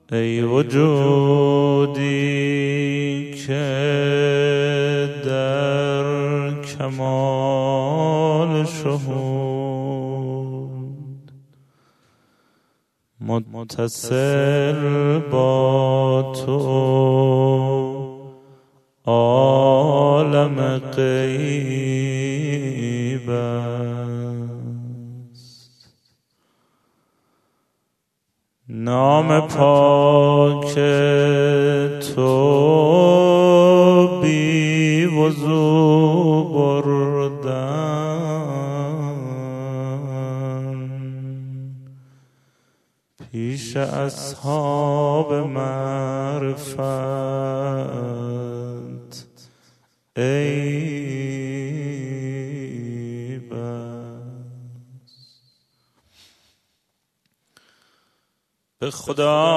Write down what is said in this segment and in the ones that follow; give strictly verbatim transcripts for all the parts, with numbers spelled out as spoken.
ای وجودی که در کمال شهود متصل با تو عالم غیب است. نام پاک تو بی وضو بردن پیش اصحاب معرفت عیب است. به خدا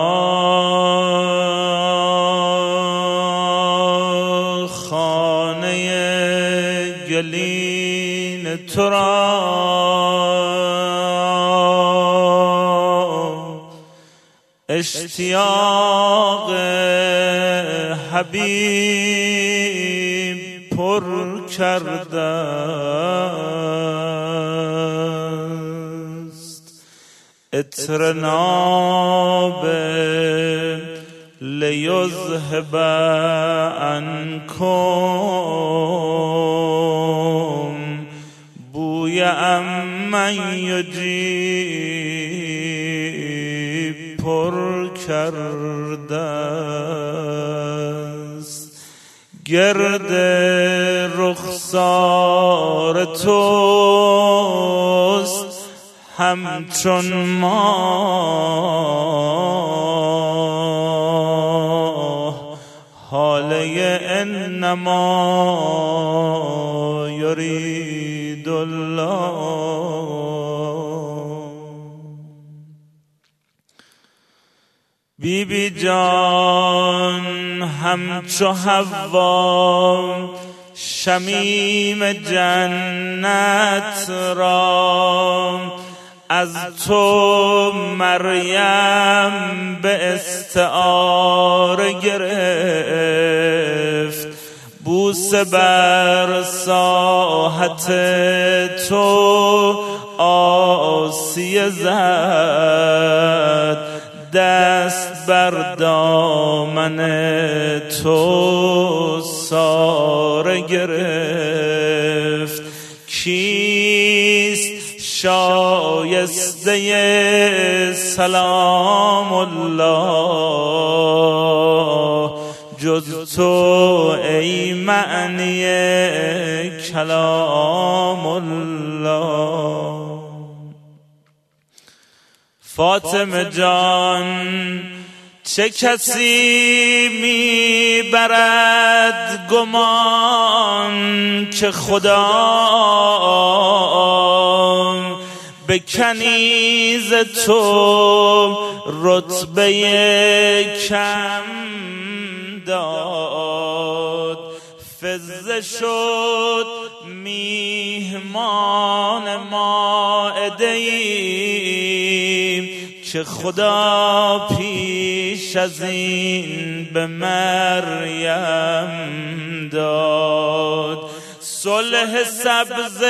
خانه گلین تو را اشتیاق حبیب پر کرده است. عطر ناب لیذهب عنکم بوی امن یجیب پر کرده است. گرد رخسار توست همچون ماه حاله انما یرید الله. بی بی جان همچو حوا شمیم جنت را از تو مریم به استعاره گرفت. بوسه بر ساحت تو آسیه زد. دست بر دامن تو ساره گرفت. کیست شایسته سلام الله جز تو ای معنی کلام الله. فاطمه جان چه کسی می برد گمان که خدا به کنیز تو رتبه کم داد. فزه شد میهمان مائده‌ای که خدا پیش از این به مریم داد. صلح سبز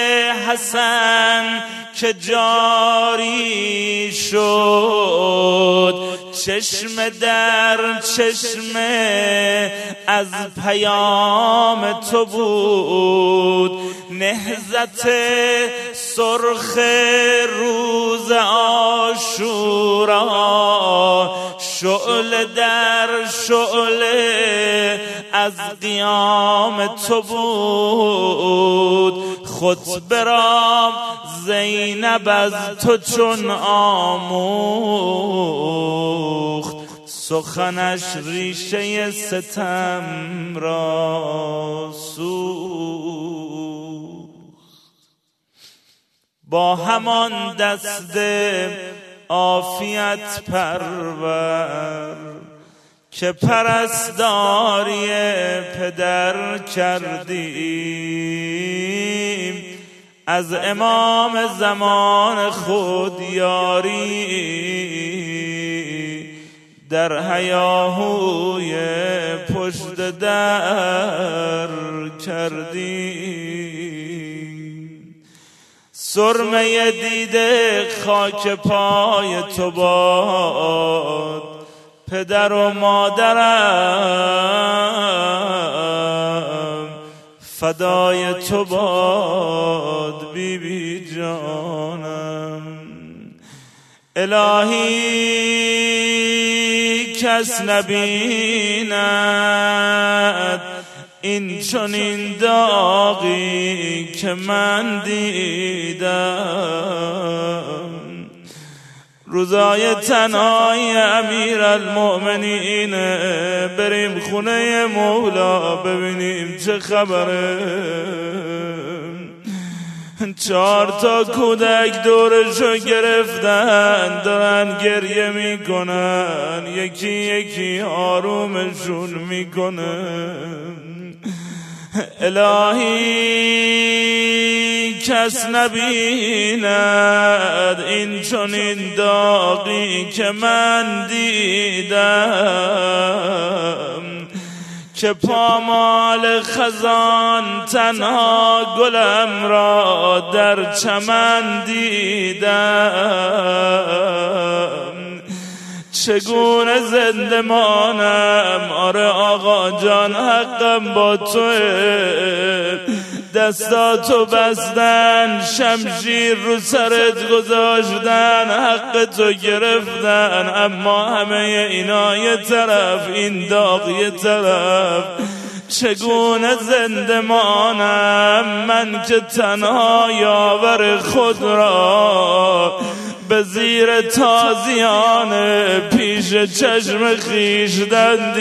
حسن که جاری شد چشم در چشم از پیام تو بود. نهضت سرخ روز عاشورا شعله در شعله از قیام تو بود. خطبه را زینب از تو چون آموخت سخنش ریشه ستم را سوخت. با همان دست عافیت پرور که پرستاری پدر کردیم از امام زمان خود یاری در هیاهوی پشت در کردی. سرمه دیده خاک پای تو باد، پدر و مادرم فدای تو باد بی بی جانم. الهی کس نبیند این چنین داغی که من دیدم. روزای تنهای امیرالمؤمنین بریم خونه مولا ببینیم چه خبره. چهار تا کودک دورشو گرفتن دارن گریه میکنن، یکی یکی آرومشون میکنن. الهی کس نبیند این چنین داغی که من دیدم، که پامال خزان تنها گلم را در چمن دیدم. چگونه زنده مانم؟ آره آقا جان حقم با توه. دستاتو بستن، شمشیر رو سرت گذاشتن، حق تو گرفتن، اما همه اینا یه طرف، این داغ یه طرف. چگونه زنده مانم من که تنها یاور خود را به زیر تازیان پیش چشم خویشتن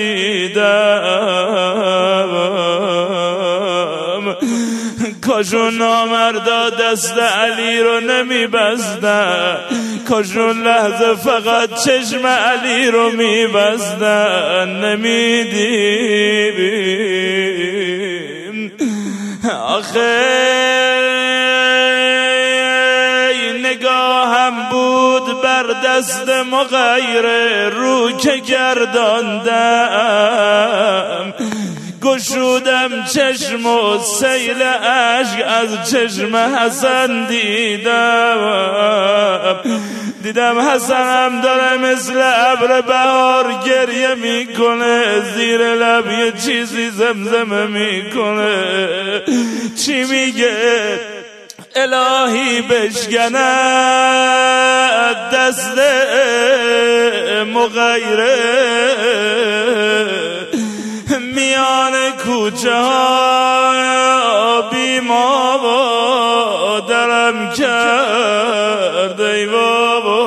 دیدم. کاشون نامردا دست علی رو نمی بستن، کاشون لحظه فقط چشم علی رو می بستن، نمی دیدیم. آخه نگاهم بود بر دست مغیر رو که گرداندم، گشودم چشم و سیل اشک از چشم حسن دیدم. دیدم حسنم داره مثل ابر بهار گریه میکنه، زیر لب یه چیزی زمزمه میکنه. چی میگه؟ الهی بشکند دست مغیره، میان کوچه ها بی ما درم کرد ای بابا.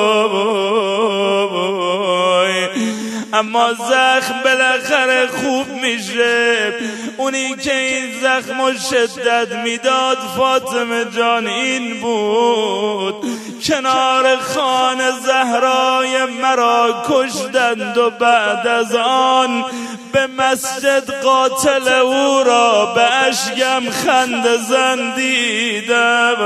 اما زخم بالاخره خوب میشه. اونی که این زخم و شدت میداد فاطمه جان این بود، کنار خانه زهرای مرا کشتند و بعد از آن به مسجد قاتل او را به اشکم خنده زن دیدم.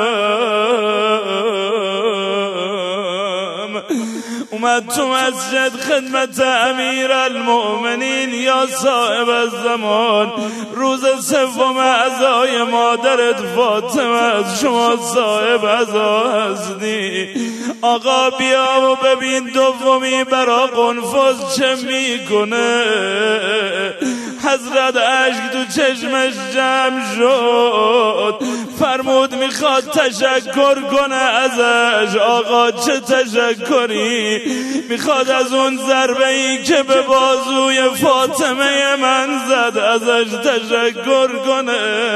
اومد تو مسجد خدمت امیرالمؤمنین یا صاحب الزمان، روز سوم عزای مادرت فاطمه از شما صاحب عزا هستی. آقا بیا و ببین دومی برا قنفذ چه میکنه. حضرت اشک تو چشمش جمع شد، فرمود میخواد تشکر کنه ازش. آقا چه تشکری؟ میخواد از اون ضربه ای که به بازوی فاطمه من زد ازش تشکر کنه.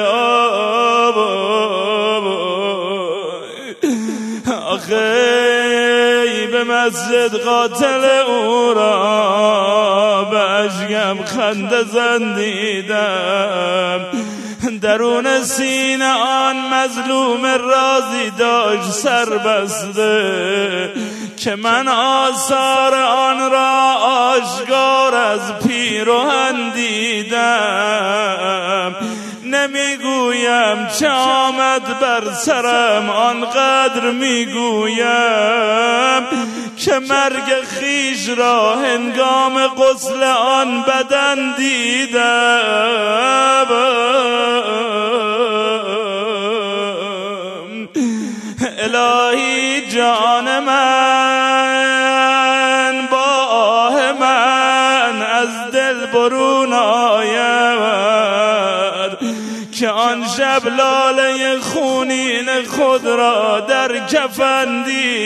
آخه به مسجد قاتل او را به اشکم خنده زن دیدم. درون سینه آن مظلوم رازی داشت سر بسته که من آثار آن را آشکار از پیراهن دیدم. نمیگویم چه آمد بر سرم، آنقدر میگویم که مرگ خیش را هنگام غسل آن بدن دیدم. الهی جان من با آه من از دل برون آید که آن شب لاله خونین خود را در کفن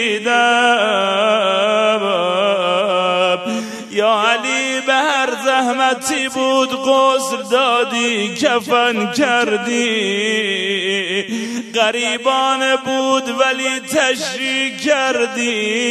دیدم. یا علی به هر زحمتی بود غسل دادی، کفن کردی، غریبانه بود ولی تشریح کردی،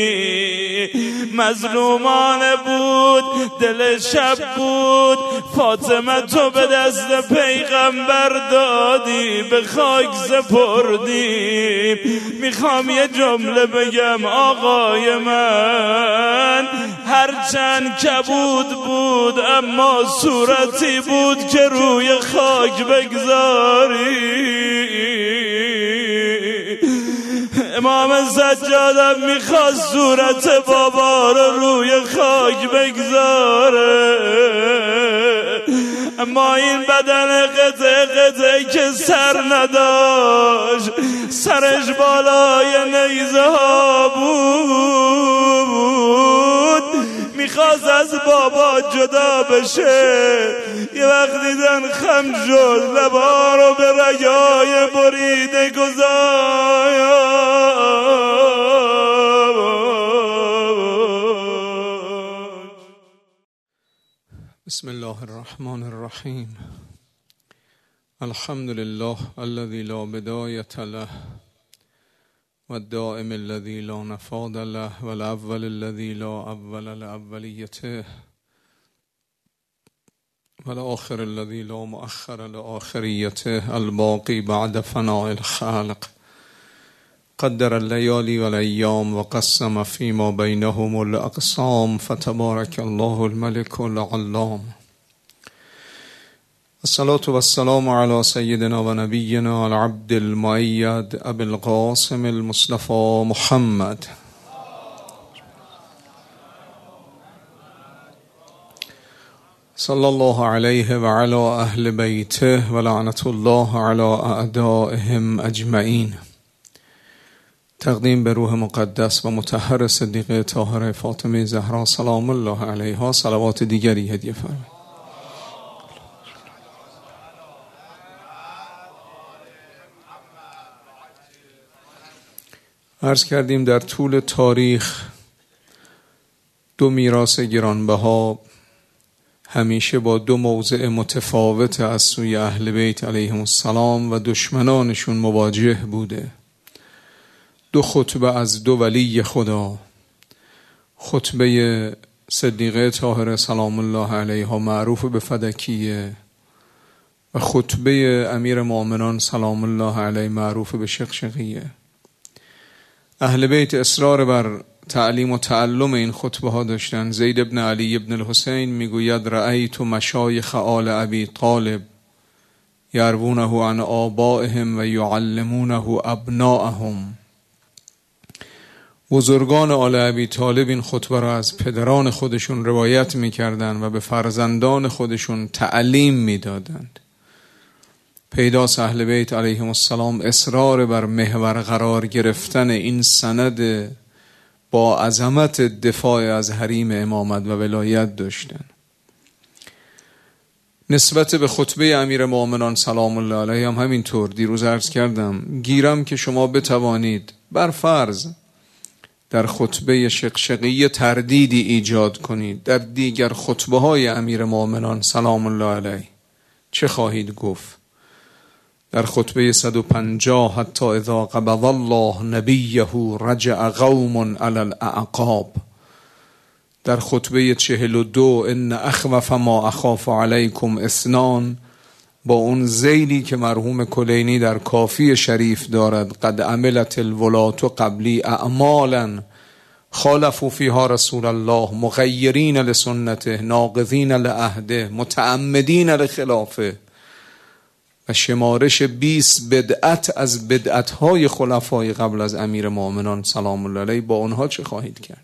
مظلومانه بود دل شب بود، فاطمه تو به دست پیغمبر دادی، به خاک سپردی. میخوام یه جمله بگم آقای من، هرچند کبود بود اما صورتی بود که روی خاک بگذاری. امام سجادم میخواست صورت بابا رو روی خاک بگذاره، اما این بدن قطع قطع که سر نداشت، سرش بالای نیزه ها بود، میخواست از بابا جدا بشه. یه وقت دیدن خم شد، لبا رو به رگای بریده گذاشت. بسم الله الرحمن الرحیم. الحمد لله الذي لا بداية له والدائم الذي لا نفاد له والأول الذي لا أول لأوليته والآخر الذي لا مؤخر لآخريته الباقي بعد فناء الخلق قدر الليالي والأيام وقسم فيما بينهم الأقسام فتبارك الله الملك العلام. الصلاة والسلام على سيدنا ونبينا العبد المؤيد أبي القاسم المصطفى محمد صلى الله عليه وعلى أهل بيته ولعنة الله على أعدائهم أجمعين. تقدیم به روح مقدس و مطهر صدیقه طاهره فاطمه زهرا سلام الله علیها صلوات دیگری هدیه فرمایید. عرض کردیم در طول تاریخ دو میراث گرانبها همیشه با دو موضع متفاوت از سوی اهل بیت علیهم السلام و دشمنانشون مواجه بوده. دو خطبه از دو ولی خدا، خطبه صدیقه طاهره سلام الله علیها معروف به فدکیه و خطبه امیر مؤمنان سلام الله علیه معروف به شقشقیه. اهل بیت اصرار بر تعلیم و تعلم این خطبه ها داشتن. زید ابن علی ابن الحسین میگوید رأیت مشایخ آل ابی طالب یروونه عن آبائهم و یعلمونه ابناءهم. بزرگان آل ابی طالب این خطبه را از پدران خودشون روایت میکردند و به فرزندان خودشون تعلیم میدادند. پیداست اهل بیت علیهم السلام اصرار بر محور قرار گرفتن این سند با عظمت دفاع از حریم امامت و ولایت داشتن. نسبت به خطبه امیر مؤمنان سلام الله علیه هم همینطور. دیروز عرض کردم گیرم که شما بتوانید بر فرض در خطبه شقشقی تردیدی ایجاد کنید در دیگر خطبه های امیر مؤمنان سلام الله علیه، چه خواهید گفت؟ در خطبه صد و پنجاه حتی اذا قبض الله نبیه رجع قوم علی الاعقاب. در خطبه چهل و دو ان اخوف ما اخاف علیکم اثنان، با اون ذیلی که مرحوم کلینی در کافی شریف دارد قد عملت الولات قبلی اعمالا خالفوا فیها رسول الله مغیرین لسنته ناقضین لعهده متعمدین لخلافه. و شمارش بیست بدعت از بدعت‌های خلفای قبل از امیر مؤمنان سلام الله علیه، با اونها چه خواهید کرد؟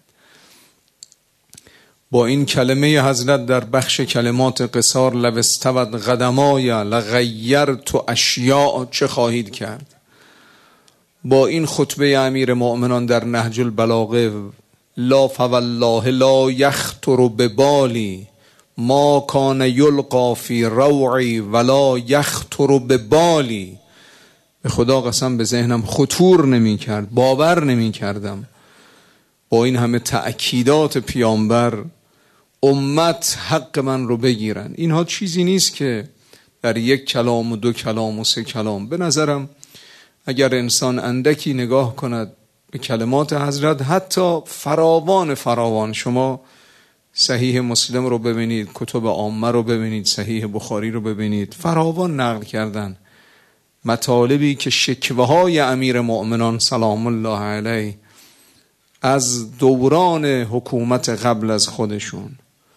با این کلمه حضرت در بخش کلمات قصار لو استوت قدمای لغیرت اشیاء چه خواهید کرد؟ با این خطبه امیر مؤمنان در نهج البلاغه لا فوالله لا یخطر ببالی ما کان یلقا فی روعی ولا یخطر ببالی، به خدا قسم به ذهنم خطور نمی کرد، باور نمی کردم با این همه تأکیدات پیامبر امت حق من رو بگیرن. اینها چیزی نیست که در یک کلام و دو کلام و سه کلام. به نظرم اگر انسان اندکی نگاه کند به کلمات حضرت، حتی فراوان فراوان، شما صحیح مسلم رو ببینید، کتب عامه رو ببینید، صحیح بخاری رو ببینید، فراوان نقل کردن مطالبی که شکوه های امیر مؤمنان سلام الله علیه از دوران حکومت قبل از خودشون.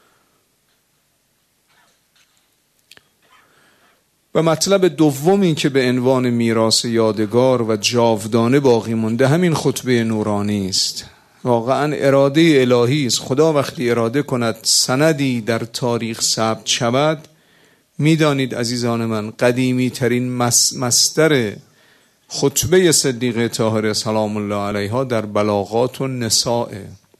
و مطلب دومی که به عنوان میراث یادگار و جاودانه باقی مونده همین خطبه نورانی است. واقعا اراده الهی است. خدا وقتی اراده کند سندی در تاریخ ثبت شود، میدانید عزیزان من قدیمی ترین مصدر خطبه صدیقه طاهره سلام الله علیها در بلاغات النساء،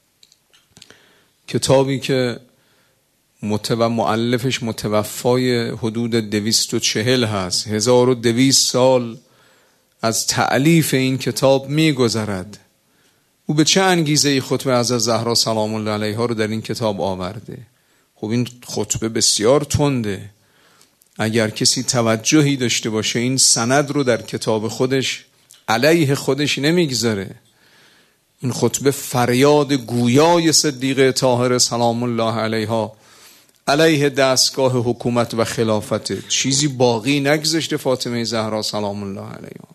کتابی که متو مؤلفش متوفای حدود دویست و چهل هست، هزار و دویست سال از تألیف این کتاب میگذرد. او به چه انگیزه خطبه از زهرا سلام الله علیها رو در این کتاب آورده؟ خب این خطبه بسیار تنده. اگر کسی توجهی داشته باشه این سند رو در کتاب خودش علیه خودش نمیگذاره. این خطبه فریاد گویای صدیقه طاهره سلام الله علیها علیه دستگاه حکومت و خلافت، چیزی باقی نگذاشته فاطمه زهرا سلام الله علیها.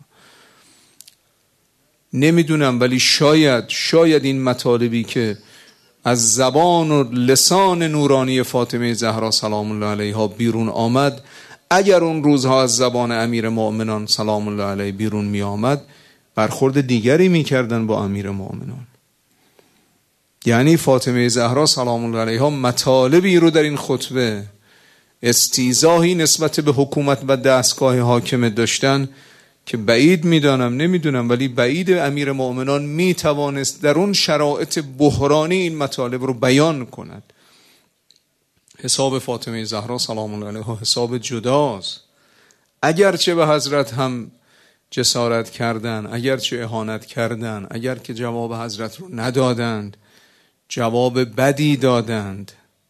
نمیدونم ولی شاید شاید این مطالبی که از زبان و لسان نورانی فاطمه زهرا سلام الله علیها بیرون آمد، اگر اون روزها از زبان امیر مؤمنان سلام الله علیه بیرون می آمد، برخورد دیگری می کردن با امیر مؤمنان. یعنی فاطمه زهرا سلام الله علیها مطالبی رو در این خطبه استیضاحی نسبت به حکومت و دستگاه حاکمه داشتن که بعید میدانم، نمیدونم ولی بعید امیر مؤمنان میتوانست در اون شرایط بحرانی این مطالب رو بیان کند. حساب فاطمه زهرا سلام الله علیها حساب جداست. اگرچه به حضرت هم جسارت کردن، اگرچه اهانت کردن، اگر که جواب حضرت رو ندادند، جواب بدی دادند.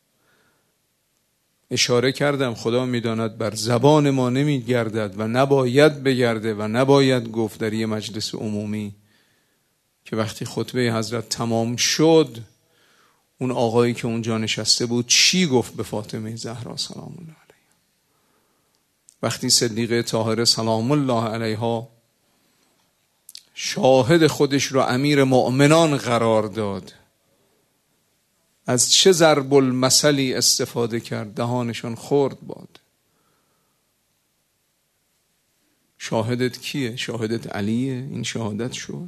اشاره کردم خدا میداند بر زبان ما نمیگردد و نباید بگرده و نباید گفت در یه مجلس عمومی که وقتی خطبه حضرت تمام شد اون آقایی که اونجا نشسته بود چی گفت به فاطمه زهرا سلام الله علیها. وقتی صدیقه طاهره سلام الله علیها شاهد خودش رو امیر مؤمنان قرار داد، از چه ضرب المثلی استفاده کرد، دهانشان خورد باد. شاهدت کیه؟ شاهدت علیه؟ این شهادت شد.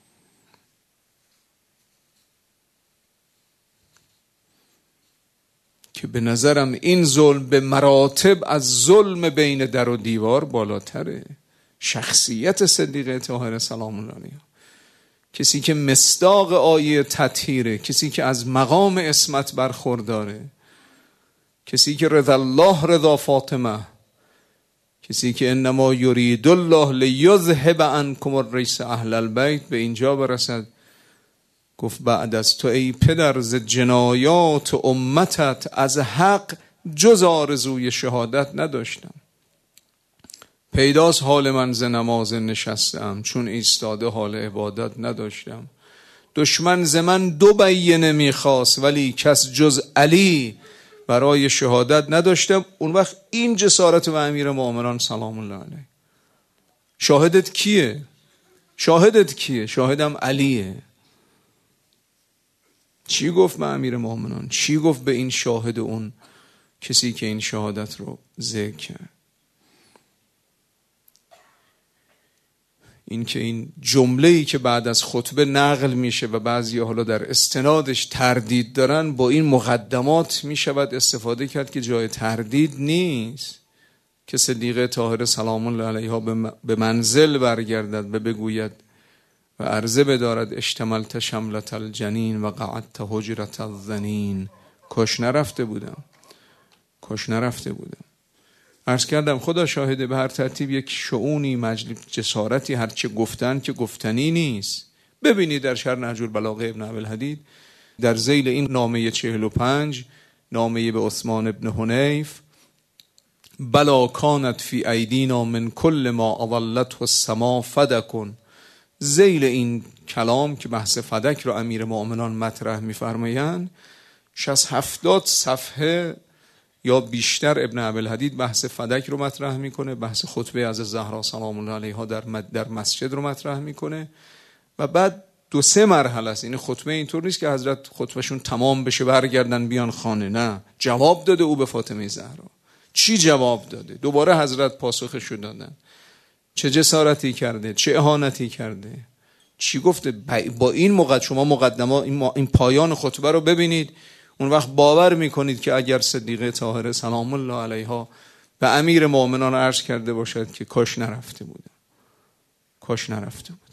که به نظرم این ظلم به مراتب از ظلم بین در و دیوار بالاتره. شخصیت صدیقه طاهره سلام الله علیها، کسی که مصداق آیه تطهیره، کسی که از مقام عصمت برخورداره، کسی که رضا الله رضا فاطمه، کسی که انما یرید الله لیذهب عنکم الرجس اهل البیت، به اینجا برسد گفت بعد از تو ای پدر ز جنایات امتت از حق جز آرزوی شهادت نداشتم. پیداست حال من ز نماز نشستم، چون ایستاده حال عبادت نداشتم. دشمن ز من دو بیینه میخواست، ولی کس جز علی برای شهادت نداشتم. اون وقت این جسارت و امیر مؤمنان سلام الله علیه. شاهدت کیه؟ شاهدت کیه؟ شاهدم علیه. چی گفت به امیر مؤمنان؟ چی گفت به این شاهد اون کسی که این شهادت رو ذکر کرد؟ این که این جمله‌ای که بعد از خطبه نقل میشه و بعضی حالا در استنادش تردید دارن، با این مقدمات میشود استفاده کرد که جای تردید نیست که صدیقه طاهره سلام الله علیها به منزل برگردد و بگوید و عرضه بدارد اشتملت شملت الجنین و قعدت حجرت الظنین. کاش نرفته بودم، کاش نرفته بودم. عرض کردم خدا شاهده، به هر ترتیب یک شؤونی، مجلس، جسارتی، هرچه گفتن که گفتنی نیست. ببینید در شرح نهج البلاغه ابن ابوالحدید در ذیل این نامه چهل و پنج، نامه به عثمان ابن حنیف، بلا کانت فی ایدینا من کل ما اضلته السما فدکن، ذیل این کلام که بحث فدک رو امیر مؤمنان مطرح می‌فرمایند، شصت هفتاد صفحه یا بیشتر ابن ابوالحدید بحث فدک رو مطرح میکنه، بحث خطبه از زهرا سلام الله علیها در در مسجد رو مطرح میکنه و بعد دو سه مرحله است. این خطبه اینطور نیست که حضرت خطبهشون تمام بشه برگردن بیان خانه، نه، جواب داده او به فاطمه زهرا. چی جواب داده؟ دوباره حضرت پاسخش رو دادن، چه جسارتی کرده، چه اهانتی کرده، چی گفته. با این مقدمه شما مقدمه این, این پایان خطبه رو ببینید، اون وقت باور میکنید که اگر صدیقه طاهره سلام الله علیها به امیر مؤمنان عرض کرده باشد که کاش نرفته بودم، کاش نرفته بودم.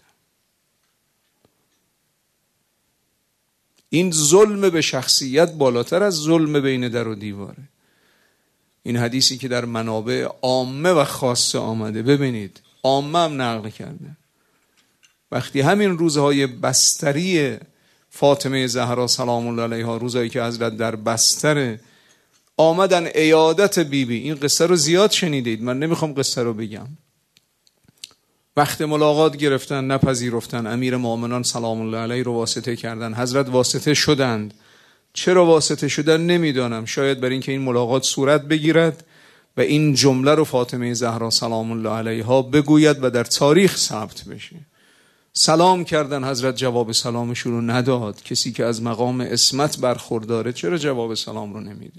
این ظلم به شخصیت بالاتر از ظلم بین در و دیواره. این حدیثی که در منابع عامه و خاصه آمده، ببینید عامه هم نقل کرده، وقتی همین روزهای بستری فاطمه زهرا سلام الله علیها، روزایی که حضرت در بستر آمدن عیادت بیبی بی. این قصه رو زیاد شنیدید، من نمیخوام قصه رو بگم. وقت ملاقات گرفتن، نپذیرفتن، امیر مؤمنان سلام الله علیه رو واسطه کردن، حضرت واسطه شدند. چرا واسطه شدن نمیدانم، شاید برای اینکه این ملاقات صورت بگیرد و این جمله رو فاطمه زهرا سلام الله علیها بگوید و در تاریخ ثبت بشه. سلام کردن، حضرت جواب سلامشون رو نداد. کسی که از مقام عصمت برخورداره چرا جواب سلام رو نمیده؟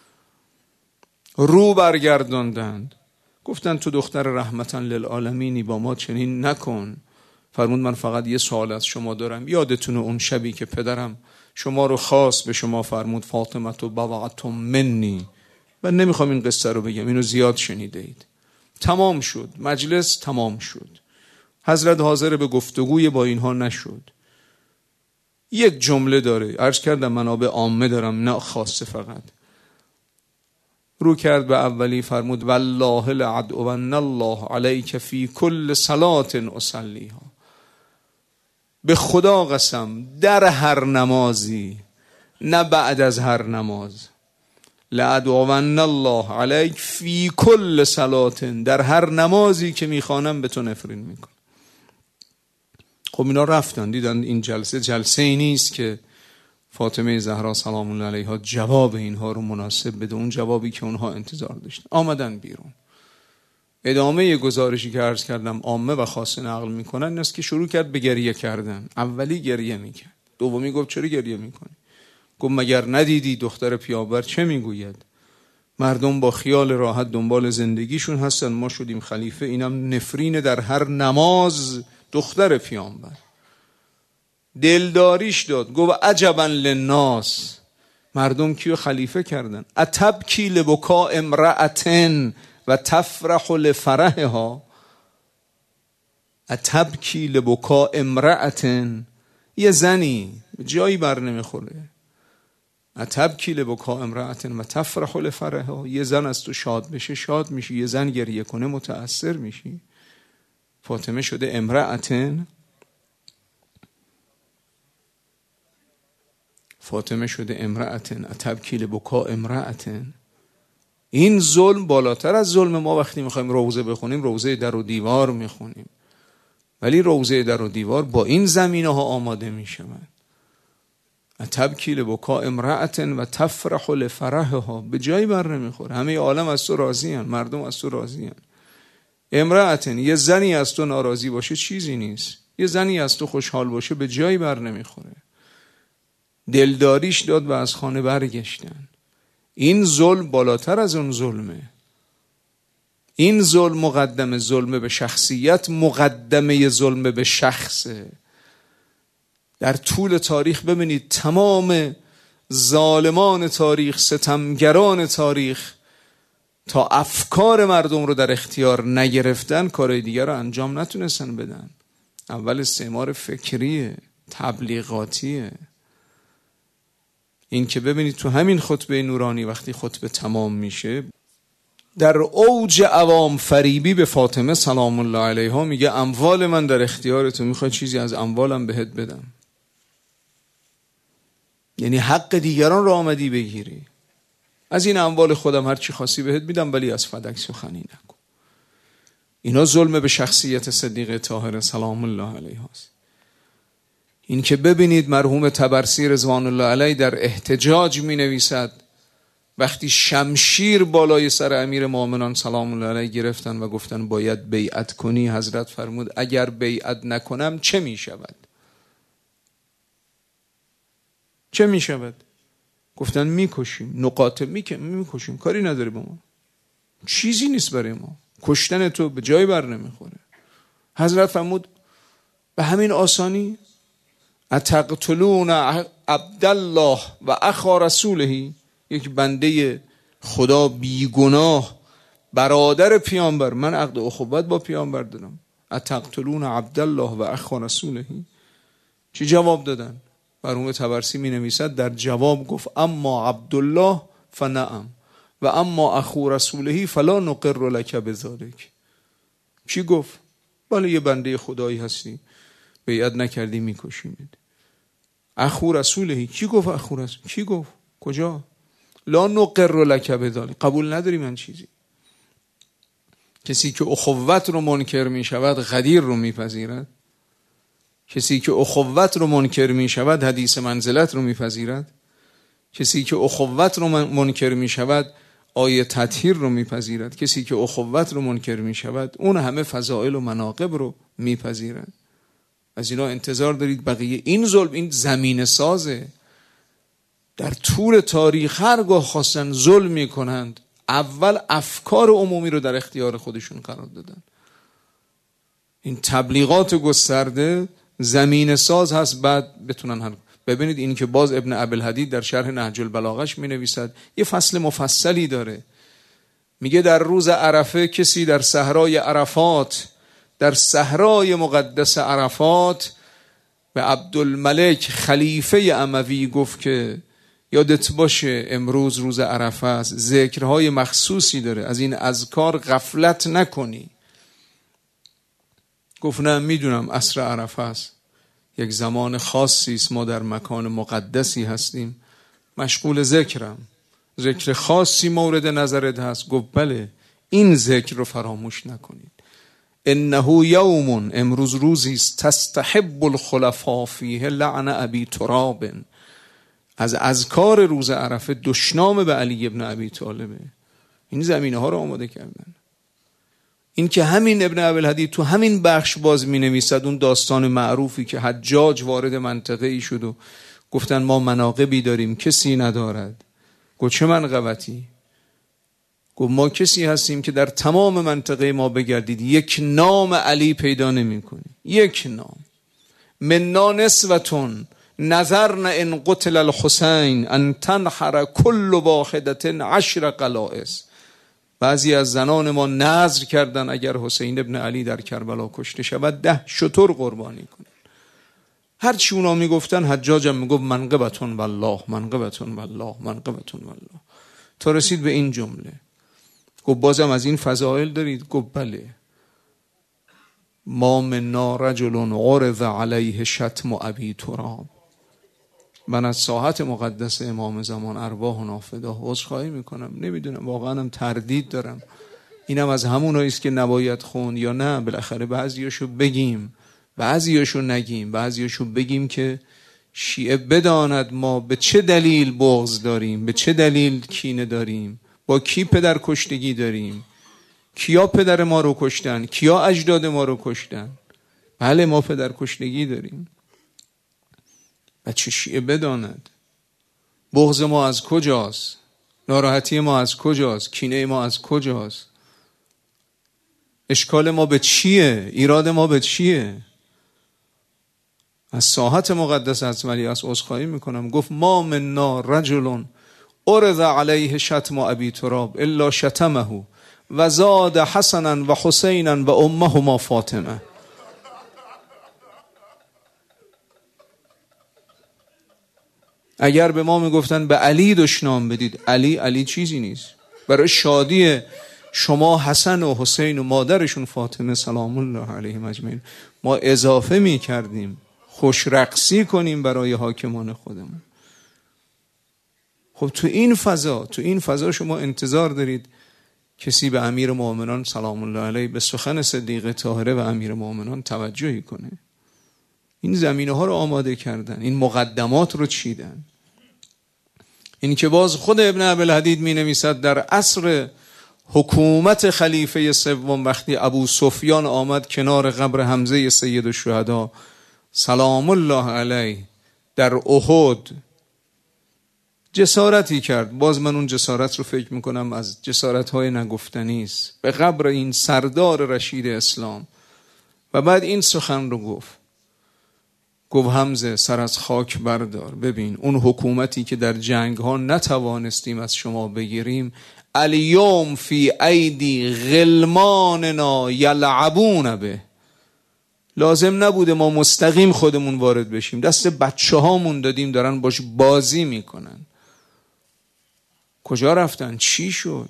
رو برگرداندند، گفتن تو دختر رحمتا للعالمینی، با ما چنین نکن. فرمود من فقط یه سوال از شما دارم، یادتونه اون شبی که پدرم شما رو خواست به شما فرمود فاطمه تو بضعة منی؟ و نمیخوام این قصه رو بگم، اینو زیاد شنیده اید. تمام شد، مجلس تمام شد، حضرت حاضر به گفتگوی با اینها نشد. یک جمله داره، عرض کردم منابع عامه دارم نه خاصه، فقط رو کرد به اولی، فرمود والله لعدون الله علیک فی کل صلات اصلیها، به خدا قسم در هر نمازی نه بعد از هر نماز، لعدون الله علیک فی کل صلات، در هر نمازی که میخوانم به تو نفرین میکن. خب اینا رفتن، دیدن این جلسه جلسه ای نیست که فاطمه زهرا سلام الله علیها جواب اینها رو مناسب بده، اون جوابی که اونها انتظار داشتن. آمدن بیرون. ادامه گزارشی که عرض کردم عامه و خاصه نقل میکنن این است که شروع کرد به گریه کردن. اولی گریه میکرد، دومی گفت چرا گریه میکنی؟ گفت مگر ندیدی دختر پیامبر چه میگوید؟ مردم با خیال راحت دنبال زندگیشون هستن، ما شدیم خلیفه، اینم نفرین در هر نماز دختر پیامبر. دلداریش داد، گفت عجبا للناس، مردم کیو خلیفه کردن؟ اتبکی لبکا امرأتن و تفرح لفرحها، اتبکی لبکا امرأتن، یه زنی جایی بر نمیخوره، اتبکی لبکا امرأتن و تفرح لفرحها، یه زن از تو شاد بشه شاد میشی، یه زن گریه کنه متأثر میشی. فاطمه شده امرأتن، فاطمه شده امرأتن، اتبکی لبکا امرأتن. این ظلم بالاتر از ظلم ما وقتی میخوایم روزه بخونیم، روزه در و دیوار میخونیم، ولی روزه در و دیوار با این زمینه ها آماده میشوند. اتبکی لبکا امرأتن و تفرح لفرحها، به جایی بر نمیخوره، همه عالم از تو راضی هن، مردم از تو راضی هن. امرأتن، یه زنی از تو ناراضی باشه چیزی نیست، یه زنی از تو خوشحال باشه به جایی بر نمیخوره. دلداریش داد و از خانه برگشتن. این ظلم بالاتر از اون ظلمه. این ظلم مقدمه ظلم به شخصیت، مقدمه ظلم به شخصه. در طول تاریخ ببینید تمام ظالمان تاریخ، ستمگران تاریخ، تا افکار مردم رو در اختیار نگرفتن کارهای دیگر رو انجام نتونستن بدن. اول استعمار فکریه، تبلیغاتیه. این که ببینید تو همین خطبه نورانی وقتی خطبه تمام میشه، در اوج عوام فریبی به فاطمه سلام الله علیها میگه اموال من در اختیار تو، میخوای چیزی از اموالم بهت بدم؟ یعنی حق دیگران رو آمدی بگیری؟ از این اموال خودم هر چی خاصی بهت میدم، ولی از فدک سخنی نکن. اینا ظلم به شخصیت صدیقه طاهره سلام الله علیها است. این که ببینید مرحوم طبرسی رضوان الله علیه در احتجاج می نویسد وقتی شمشیر بالای سر امیر مومنان سلام الله علیه گرفتن و گفتن باید بیعت کنی، حضرت فرمود اگر بیعت نکنم چه می شود؟ چه می شود؟ گفتن می کشیم، نقاطه می کشیم، کاری نداره با ما، چیزی نیست برای ما، کشتن تو به جای بر نمیخوره. حضرت فرمود به همین آسانی اتقتلون عبدالله و اخا رسوله، یک بنده خدا بیگناه برادر پیامبر، من عقد اخوت با پیامبر دارم، اتقتلون عبدالله و اخا رسوله. چی جواب دادن؟ مرحوم طبرسی می نویسد در جواب گفت اما عبدالله فنعم و اما اخو رسوله فلا نقر لک بذلک. چی گفت؟ بله یه بنده خدایی هستی، بیعت نکردی میکشیمت. اخو رسوله، کی گفت اخو رسول؟ کی گفت؟ کجا؟ لا نقر لک بذلک، قبول نداری من چیزی. کسی که اخوت رو منکر می شود غدیر رو میپذیرد. کسی که اخوت رو منکر می شود حدیث منزلت رو میپذیرد. کسی که اخوت رو منکر می شود آیه تطهیر رو میپذیرد. کسی که اخوت رو منکر می شود اون همه فضائل و مناقب رو میپذیرد. از اینا انتظار دارید بقیه؟ این ظلم، این زمین سازه. در طول تاریخ هرگاه خواستن ظلم میکنند اول افکار عمومی رو در اختیار خودشون قرار دادن. این تبلیغات گسترده زمین ساز هست، بعد بتونن هر ببینید این که باز ابن ابوالحدید در شرح نهج البلاغش می نویسد، یه فصل مفصلی داره، میگه در روز عرفه کسی در صحرای عرفات، در صحرای مقدس عرفات به عبدالملک خلیفه اموی گفت که یادت باشه امروز روز عرفه است، ذکرهای مخصوصی داره، از این اذکار غفلت نکنی. گفت نه میدونم عصر عرفه است، یک زمان خاصی است، ما در مکان مقدسی هستیم، مشغول ذکرم، ذکر خاصی مورد نظرت هست؟ گفت بله، این ذکر رو فراموش نکنید. انه یوم، امروز روزی است، تستحب الخلفاء فیه لعن ابی تراب، از اذکار روز عرفه دشنام به علی ابن ابی طالبه. این زمینه ها رو آماده کردن. این که همین ابن ابوالحدید تو همین بخش باز می نویسد اون داستان معروفی که حجاج وارد منطقه ای شد و گفتن ما مناقبی داریم کسی ندارد. گفت چه منقبتی؟ گفت ما کسی هستیم که در تمام منطقه ما بگردید یک نام علی پیدا نمی کنی، یک نام. مننا نسوتون نظرن ان قتل الحسین ان تنحر کل واحدة عشر قلائص. بعضی از زنان ما نذر کردن اگر حسین ابن علی در کربلا کشته شود ده شتر قربانی کنن. هر چی اونا میگفتن حجاجم میگفت منقبتون والله، منقبتون والله، منقبتون والله، تا رسید به این جمله. گفت بازم از این فضائل دارید؟ گفت بله. ما منا رجل عرض علیه شتم ابی تراب. من از ساحت مقدس امام زمان ارواح و نافده عذرخواهی میکنم، نمیدونم واقعا هم تردید دارم اینم از همونایی است که نباید خوند یا نه. بالاخره بعضیاشو بگیم بعضیاشو نگیم، بعضیاشو بگیم که شیعه بداند ما به چه دلیل بغض داریم، به چه دلیل کینه داریم، با کی پدر کشتگی داریم، کیا پدر ما رو کشتن، کیا اجداد ما رو کشتن. بله ما پدر کشتگی داریم. بچه شیعه بداند بغض ما از کجاست، ناراحتی ما از کجاست، کینه ما از کجاست. اشکال ما به چیه؟ ایراد ما به چیه؟ از ساحت مقدس از ولی از عذرخواهی میکنم. گفت ما منا رجل عرض علیه شتم ابی تراب الا شتمه و زاد حسنا و حسینا و امهما فاطمه. اگر به ما میگفتن به علی دشنام بدید، علی علی چیزی نیست. برای شادی شما حسن و حسین و مادرشون فاطمه سلام الله علیهم اجمعین ما اضافه میکردیم خوش رقصی کنیم برای حاکمان خودمون. خب تو این فضا تو این فضا شما انتظار دارید کسی به امیر مؤمنان سلام الله علیه به سخن صدیقه طاهره و امیر مؤمنان توجهی کنه؟ این زمینه ها رو آماده کردن، این مقدمات رو چیدن. این که باز خود ابن ابوالحدید می نویسد در عصر حکومت خلیفه سوم وقتی ابو سفیان آمد کنار قبر حمزه سید الشهدا سلام الله علیه در احد جسارتی کرد. باز من اون جسارت رو فکر میکنم از جسارت‌های نگفتنی است. به قبر این سردار رشید اسلام و بعد این سخن رو گفت. گفت حمزه سر از خاک بردار، ببین اون حکومتی که در جنگ ها نتوانستیم از شما بگیریم الیوم فی ایدی غلماننا یلعبون به. لازم نبوده ما مستقیم خودمون وارد بشیم، دست بچه هامون دادیم دارن باش بازی میکنن. کجا رفتن؟ چی شد؟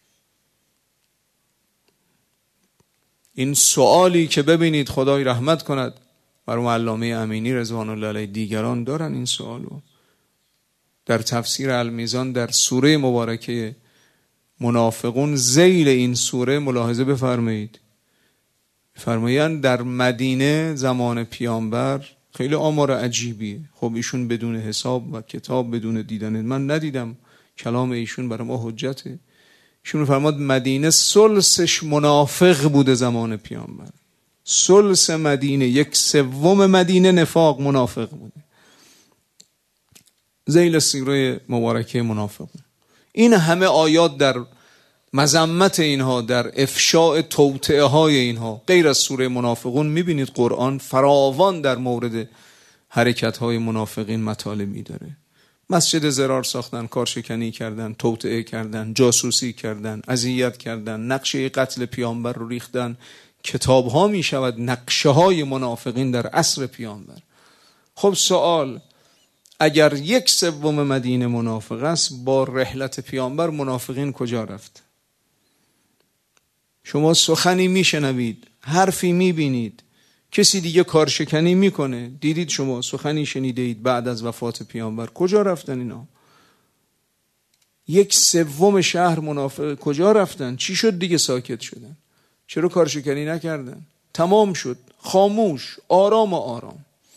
این سوالی که ببینید خدای رحمت کند بر علامه امینی رضوان الله علیه دیگران دارن این سوالو. در تفسیر المیزان در سوره مبارکه منافقون ذیل این سوره ملاحظه بفرمایید، فرمایند در مدینه زمان پیامبر خیلی آمار عجیبیه. خب ایشون بدون حساب و کتاب بدون دیدن من ندیدم، کلام ایشون برای ما حجته. ایشون فرماد مدینه ثلثش منافق بوده زمان پیامبر. ثلث مدینه، یک سوم مدینه نفاق منافق بوده. ذیل سوره مبارکه منافقون. این همه آیات در مذمت اینها، در افشاء توطئه های اینها، غیر از سوره منافقون میبینید قرآن فراوان در مورد حرکت های منافقین مطالبی داره. مسجد زرار ساختن، کارشکنی کردن، توطئه کردن، جاسوسی کردن، اذیت کردن، نقشه قتل پیامبر رو ریختن. کتاب ها می شود نقشه های منافقین در عصر پیامبر. خب سوال، اگر یک سوم مدینه منافق است با رحلت پیامبر منافقین کجا رفت؟ شما سخنی میشنوید، حرفی میبینید، کسی دیگه کارشکنی میکنه، دیدید شما سخنی شنیدید بعد از وفات پیامبر، کجا رفتن اینا؟ یک سوم شهر منافق کجا رفتن؟ چی شد دیگه ساکت شدن؟ چرا کارشکنی نکردن؟ تمام شد، خاموش، آرام و آرام.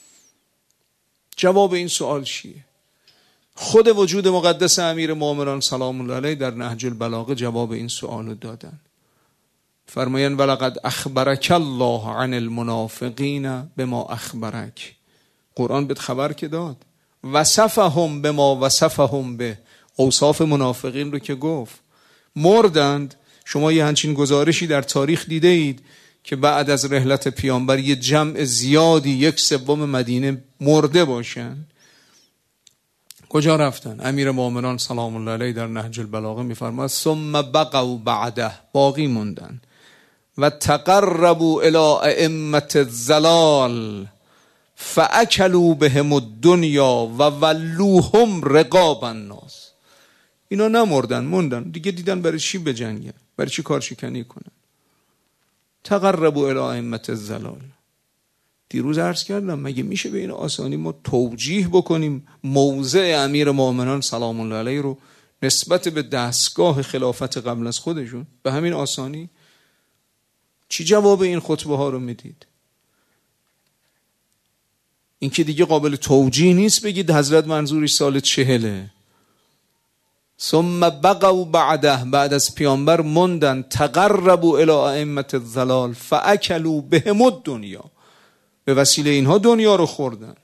جواب این سوال چیه؟ خود وجود مقدس امیر مؤمنان سلام الله علیه در نهج البلاغه جواب این سوال رو دادن. فرمایند ولقد اخبرک الله عن المنافقین بما اخبرک. قرآن بهت خبر که داد. وصفهم بما وصفهم به، اوصاف منافقین رو که گفت. مردند. شما یه همچین گزارشی در تاریخ دیده اید که بعد از رحلت پیامبر یه جمع زیادی یک سوم مدینه مرده باشن؟ کجا رفتن؟ امیر مؤمنان سلام الله علیه در نهج البلاغه میفرماید ثم بقوا بعده، باقی موندن. و تقربوا الی ائمه الضلال فاکلوا بهم الدنیا و ولوهم رقاب الناس. اینا نمردن، موندن دیگه. دیدن برای چی بجنگن، برای چی کارشکنی کنن. تقربوا الی ائمه الضلال. دیروز عرض کردم مگه میشه به این آسانی ما توجیه بکنیم موضع امیر مؤمنان سلام الله علیه رو نسبت به دستگاه خلافت قبل از خودشون؟ به همین آسانی؟ چی جواب این خطبه ها رو میدید؟ این که دیگه قابل توجیه نیست بگید حضرت منظورش سال چهله. ثم بقوا بعده، بعد از پیامبر موندن. تقربوا الی ائمه الضلال فاکلوا بهم الدنیا، به وسیله اینها دنیا رو خوردن.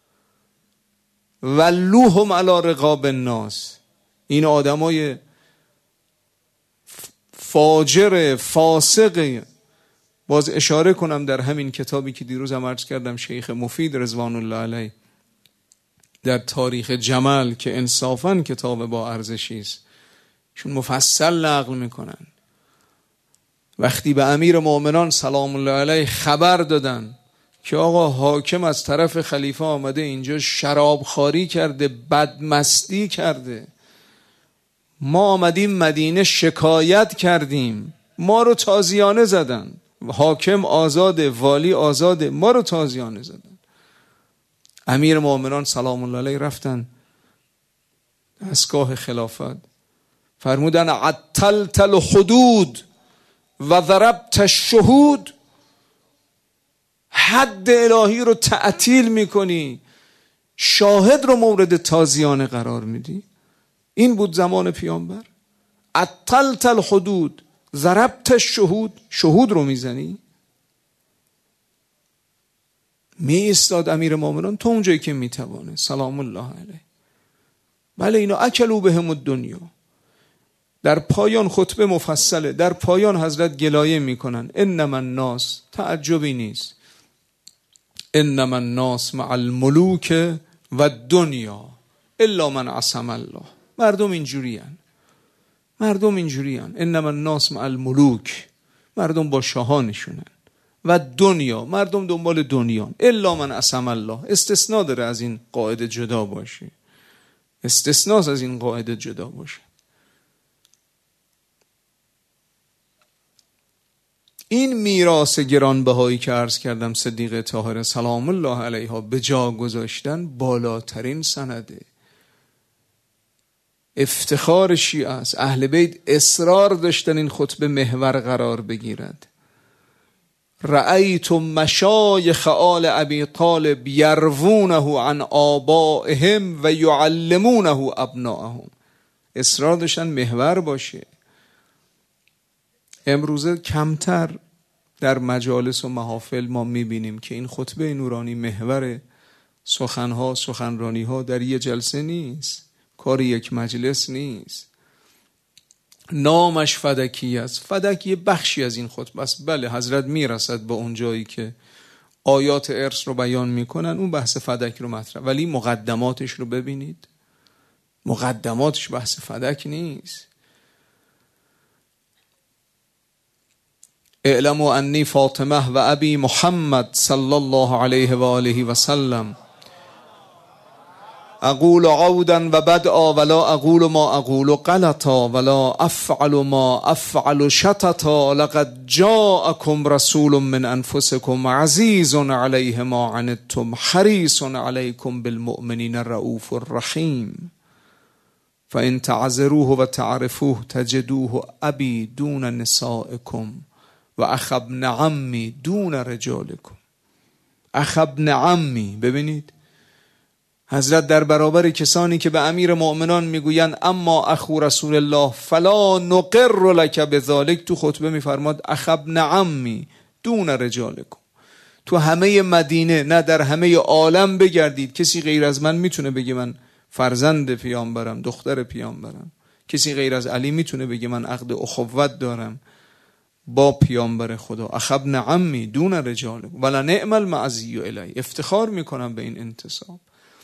ولوهم علی رقاب الناس، این آدمای فاجر فاسق باز اشاره کنم در همین کتابی که دیروزم عرض کردم شیخ مفید رضوان الله علیه در تاریخ جمل که انصافاً کتاب با ارزشی است، چون مفصل نقل میکنن وقتی به امیر مؤمنان سلام الله علیه خبر دادن که آقا حاکم از طرف خلیفه آمده اینجا شرابخواری کرده، بدمستی کرده، ما آمدیم مدینه شکایت کردیم، ما رو تازیانه زدن، حاکم آزاده، والی آزاده، ما رو تازیانه زدن. امیر مؤمنان سلام الله علیه رفتن دستگاه خلافت، فرمودن عطلت الحدود و ضربت الشهود، حد الهی رو تعطیل میکنی، شاهد رو مورد تازیانه قرار میدی. این بود زمان پیامبر. عطلت الحدود ضربت الشهود، شهود رو میزنی. می ایستاد امیر مومنان تا اونجایی که میتوانه سلام الله علیه. بله اینا اکلوا بهم الدنیا. در پایان خطبه مفصله، در پایان حضرت گلایه میکنن انما الناس، تعجبی نیست، انما الناس مع الملوک و دنیا الا من عصم الله. مردم اینجوری هن. مردم اینجوری هن. انما الناس مع الملوک، مردم با شاهانشونن، و دنیا، مردم دنبال دنیا، الا من عصم الله. استثناء داره از این قاعده جدا باشه، استثناء از این قاعده جدا باشه. این میراث گرانبهایی که عرض کردم صدیقه طاهره سلام الله علیها به جا گذاشتن بالاترین سنده، افتخار شیعه است. اهل بیت اصرار داشتن این خطبه محور قرار بگیرد. رأیت مشایخ آل ابی طالب یروونه عن آبائهم و یعلمونه ابنائهم. اصرار داشتن محور باشه. امروزه کمتر در مجالس و محافل ما میبینیم که این خطبه نورانی محور سخنها سخنرانیها در یه جلسه نیست، کار یک مجلس نیست. نامش فدکی است. فدک یه بخشی از این خطبه است. بله حضرت میرسد به اون جایی که آیات ارث رو بیان میکنن، اون بحث فدک رو مطرح، ولی مقدماتش رو ببینید، مقدماتش بحث فدک نیست. اعلموا انی فاطمه و ابی محمد صلی الله علیه و آله و سلم اقول عودا و بدعا ولا اقول ما اقول غلطا ولا افعل ما افعل شططا لقد جاءكم رسول من انفسكم عزیز علیه ما عنتم حریص علیکم بالمؤمنین رؤوف الرحیم فان تعذروه و تعرفوه تجدوه ابی دون نسائكم و اخ ابن عمی دون رجالکم. اخ ابن عمی، ببینید حضرت در برابر کسانی که به امیر مؤمنان میگویند اما اخو رسول الله فلا نقر لک بذلک، تو خطبه میفرماد اخ ابن عمی دون رجالکم. تو همه مدینه نه در همه عالم بگردید، کسی غیر از من میتونه بگه من فرزند پیامبرم، دختر پیامبرم. کسی غیر از علی میتونه بگه من عقد اخوت دارم با پیامبر خدا. اخ ابن عمی دون رجالکم ولا نعم المعزی الی. افتخار میکنم به این انتساب.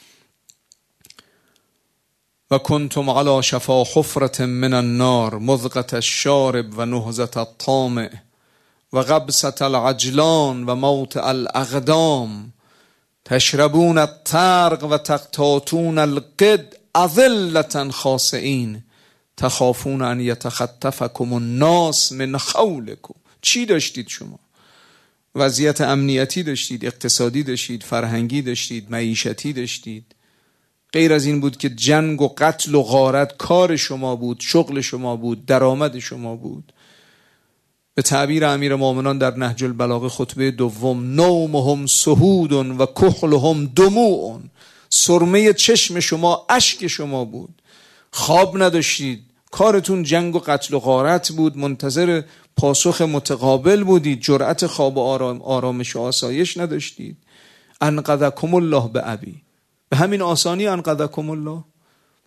و کنتم علی شفا حفرة من النار مذقة الشارب و نهزة الطامع و غبسة العجلان و موت الاقدام تشربون الترق و تقتاتون القد اذلة خاسئین تخافون ان یتخطفکم الناس من حولکم. چی داشتید شما؟ وضعیت امنیتی داشتید، اقتصادی داشتید، فرهنگی داشتید، معیشتی داشتید. غیر از این بود که جنگ و قتل و غارت کار شما بود، شغل شما بود، درآمد شما بود. به تعبیر امیر مومنان در نهج البلاغه خطبه دوم، نومهم سهود و کحلهم دموع. سرمه چشم شما اشک شما بود، خواب نداشتید، کارتون جنگ و قتل و غارت بود، منتظر پاسخ متقابل بودید، جرأت خواب و آرام آرامش و آسایش نداشتید. انقذکم الله به ابی، به همین آسانی انقذکم الله.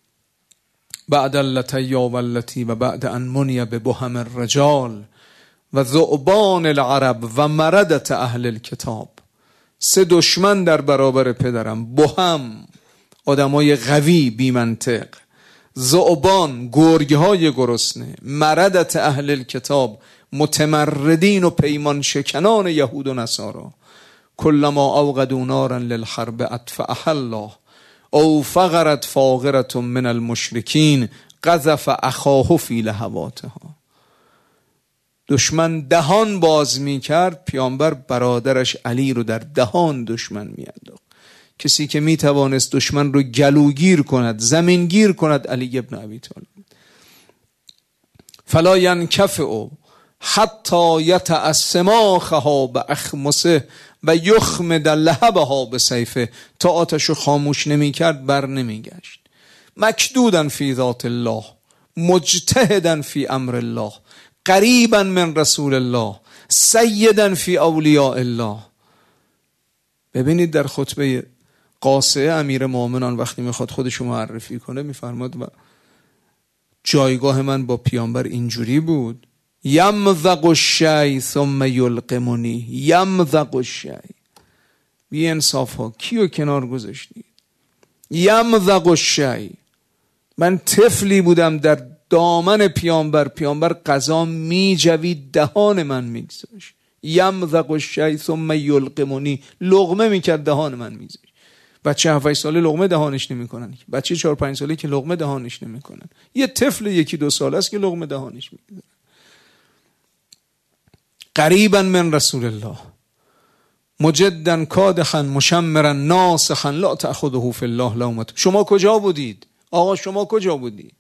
بعد اللتی یا والتی و بعد ان منی به بهم الرجال و ذؤبان العرب و مردت اهل الکتاب. سه دشمن در برابر پدرم، با هم آدمای قوی بی منطق، ذؤبان گرگهای گرسنه، مردت اهل الکتاب متمردین و پیمان شکنان یهود و نصارا. کلما اوقدوا نارا للحرب اطفأها الله او فقرت فاقرة من المشرکین قذف اخاه فی لهواتها. دشمن دهان باز می کرد، پیامبر برادرش علی رو در دهان دشمن می انداخت. کسی که می توانست دشمن رو گلوگیر کند، زمینگیر کند، علی ابن ابی طالب. فلا ینکفئ حتی یتأسما خها باخمسه و یخمد لهبها بسیفه. تا آتشو خاموش نمی کرد بر نمی گشت. مکدودن فی ذات الله، مجتهدن فی امر الله، قریبا من رسول الله، سیدا فی اولیاء الله. ببینید در خطبه قاصعه امیر مومنان وقتی میخواد خودشو معرفی کنه میفرماد و جایگاه من با پیامبر اینجوری بود، یمذق الشی ثم یلقمنی. یمذق الشی، بی انصاف ها کیو کنار گذاشتید؟ یمذق الشی، من طفلی بودم در دامن پیامبر، پیامبر قضا می جوید دهان من میگذاشت. یمذق الشی ثم یلقمنی، لقمه میکرد دهان من میگذاشت. بچه هفت ساله لقمه دهانش نمیکنن، بچه چهار پنج ساله که لقمه دهانش نمیکنن، یه طفل یکی دو ساله است که لقمه دهانش میگذارن. قریبا من رسول الله مجدا کادخا مشمرا ناسخا لا تأخذه فی الله لومة. شما کجا بودید؟ آقا شما کجا بودی؟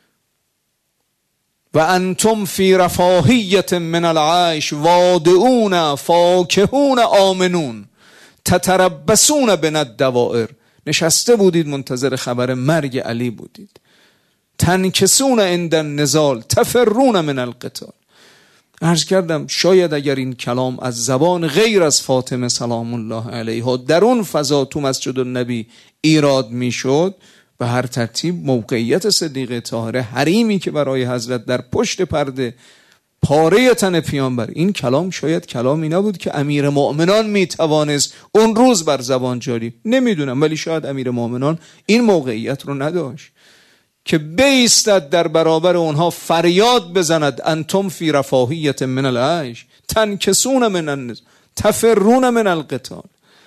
و انتم فی رفاهیت من العیش وادعون فاکهون آمنون تتربصون بنا الدوائر. نشسته بودید منتظر خبر مرگ علی بودید. تنکسون عند النزال تفرون من القتال. عرض کردم شاید اگر این کلام از زبان غیر از فاطمه سلام الله علیها در اون فضا تو مسجد النبی ایراد میشد، به هر ترتیب موقعیت صدیقه طاهره، حریمی که برای حضرت در پشت پرده پاره تن پیامبر، این کلام شاید کلامی نبود که امیر مؤمنان میتوانست اون روز بر زبان جاری، نمیدونم، ولی شاید امیر مؤمنان این موقعیت رو نداشت که بایستد در برابر اونها فریاد بزند انتم فی رفاهیت من العیش تنکسون من النز تفرون من القتال.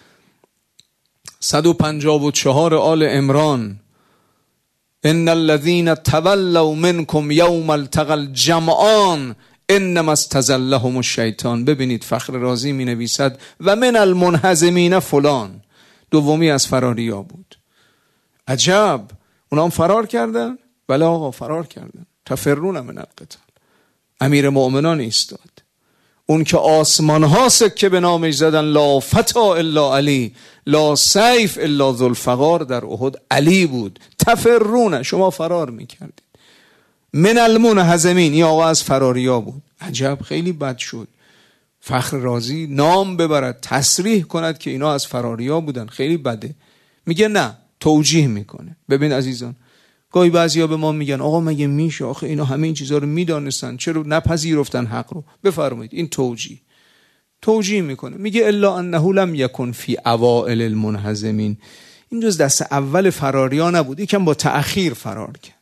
صد و پنجاه و چهار آل عمران، ان الذين تولوا منكم يوم التقى الجمعان انما استزلهم الشیطان. ببینید فخر رازی می نویسد و من المنهزمین فلان، دومی از فراریا بود. عجب، اونا هم فرار کردن؟ بله آقا فرار کردن. تفرون من القتال. امیر مؤمنان ایستاد، اون که آسمان ها سکه به نامش زدن، لا فتا الا علی لا سیف الا ذوالفقار، در احد علی بود. تفرون، شما فرار میکردید. من المنهزمین، این آقا از فراریا بود. عجب، خیلی بد شد فخر رازی نام ببرد، تصریح کند که اینا از فراریا بودن، خیلی بده. میگه نه، توجیه میکنه. ببین عزیزان، گاهی بعضیا به ما میگن آقا مگه میشه، آخه اینا همه این چیزا رو میدانستن، چرا نپذیرفتن حق رو؟ بفرمایید این توجیه توجیه میکنه. میگه الا انه لم یکن فی اوائل المنهزمین، این جز دست اول فراریا نبود، یکم با تأخیر فرار کرد.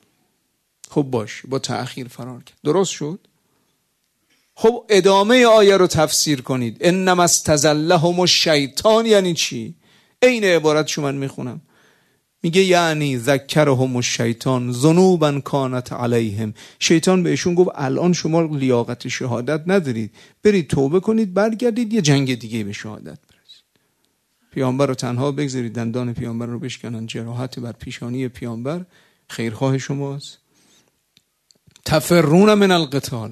خب باش، با تأخیر فرار کرد، درست شد. خب ادامه آیه رو تفسیر کنید. انما استزلهم الشیطان یعنی چی؟ این عبارت شو من میخونم، میگه یعنی ذکرهم الشیطان ذنوبا کانت علیهم. شیطان بهشون گفت الان شما لیاقت شهادت ندارید، برید توبه کنید، برگردید یه جنگ دیگه به شهادت برسید. پیامبر رو تنها بگذارید، دندان پیامبر رو بشکنن، جراحت بر پیشانی پیامبر خیرخواه شماست. تفرون من القتال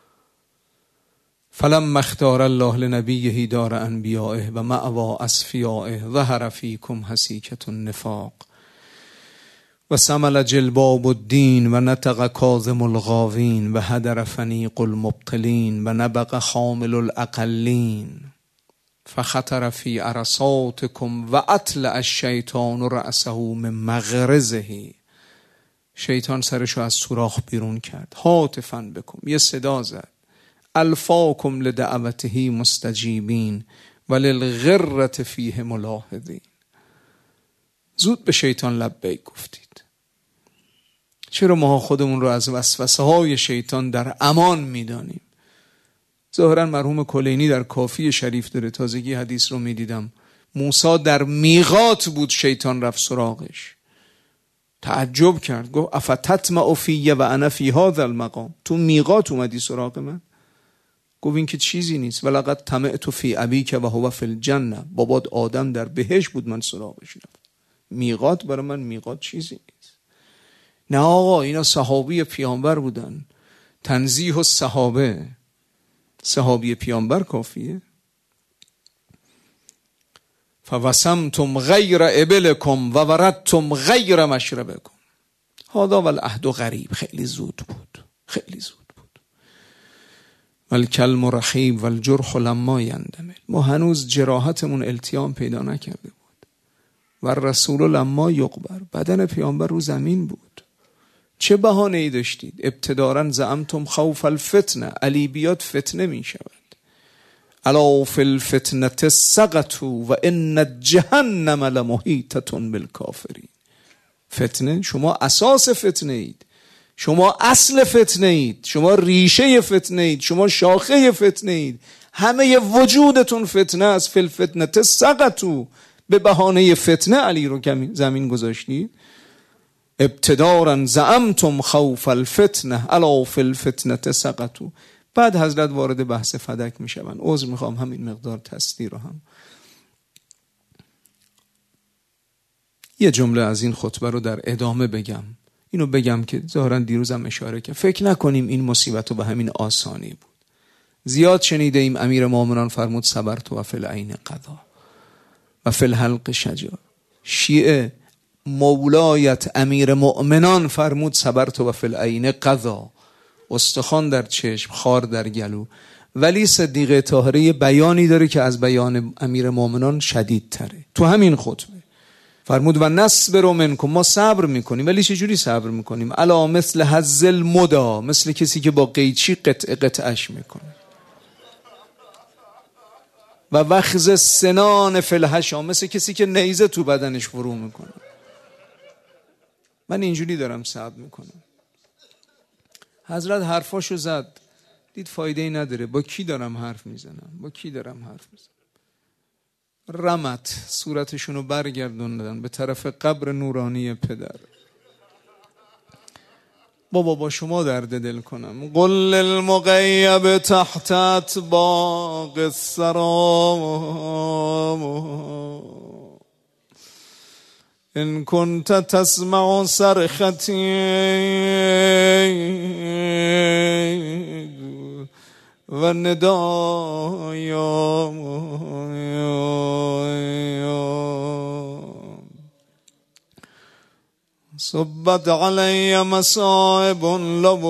فلما اختار الله لنبیه دار انبیائه و مأوی اصفیائه ظهر فیکم حسیکة النفاق و سمل جلباب الدین و نطق کاظم الغاوین و هدر فنیق المبطلین و نبق خامل الاقلین فخطر فی عرصاتکم و اطلع الشیطان رأسه من مغرزه. شیطان سرشو از سوراخ بیرون کرد. هاتفن بکن، یه صدا زد، الفاکم لدعوته مستجیبین وللغرة فیه ملاحظین. زود به شیطان لبیک گفتید. چرا ما خودمون رو از وسوسه های شیطان در امان میدانیم؟ ظاهرا مرحوم کلینی در کافی شریف داره، تازگی حدیث رو میدیدم، موسی در میقات بود شیطان رفت سراغش، تعجب کرد، گفت افتطمع فی و انا فی هذا المقام، تو میقات اومدی سراغ من؟ گفت این که چیزی نیست، ولقد طمعت فی ابیک و هو فی الجنه، بابات آدم در بهشت بود من سراغش رفتم، میقات برای من میقات چیزی نیست. نه آقا، اینا صحابی پیامبر بودن، تنزیه الصحابه، صحابی پیامبر کافیه. فوسمتم غیر ابلکم و وردتم غیر مشربکم هذا والعهد غریب. خیلی زود بود، خیلی زود بود. والکلم رحیب والجرح لما یندمل. ما هنوز جراحتمون التیام پیدا نکرده بود. و رسول لما یقبر، بدن پیامبر رو زمین بود. چه بهانه ای داشتید؟ ابتدارا زعمتم خوف الفتنه، علی بیاد فتنه می شود. الا فی الفتنه سقطوا و ان جهنم لمحیطه بالکافرین. فتنه، شما اساس فتنه اید، شما اصل فتنه اید، شما ریشه فتنه اید، شما شاخه فتنه اید، همه وجودتون فتنه است. فی الفتنه سقطوا، به بهانه فتنه علی رو زمین گذاشتید. ابتدارا زعمتم خوف الفتنه الا فی الفتنه سقطوا. بعد حضرت وارد بحث فدک می شوند. عذر میخوام همین مقدار تصدیق رو هم یه جمله از این خطبه رو در ادامه بگم. اینو بگم که ظاهرا دیروزم اشاره کرد، فکر نکنیم این مصیبت رو به همین آسانی بود. زیاد شنیده ایم امیر مومنان فرمود صبرت و فی العین قضا و فی الحلق شجاع. شیعه مولایت امیر مؤمنان فرمود صبرت و فی العین قضا، استخوان در چشم، خار در گلو. ولی صدیقه طاهره بیانی داره که از بیان امیر مومنان شدید تره. تو همین خطبه فرمود و نصبر منکم، ما صبر میکنیم. ولی چجوری صبر میکنیم؟ الا مثل حظ المدا، مثل کسی که با قیچی قطع قطعش میکنه. و وخز سنان فی الحشا، مثل کسی که نیزه تو بدنش فرو میکنه. من اینجوری دارم صبر میکنم. حضرت حرفاشو زد، دید فایده ای نداره. با کی دارم حرف میزنم؟ با کی دارم حرف میزنم؟ رمت صورتشونو برگردوندن به طرف قبر نورانی پدر. بابا با شما درد دل کنم. قل للمغیب تحت اطباق السرام ان كنت تسمع صرختي و ندایا صبت علی مصائب لو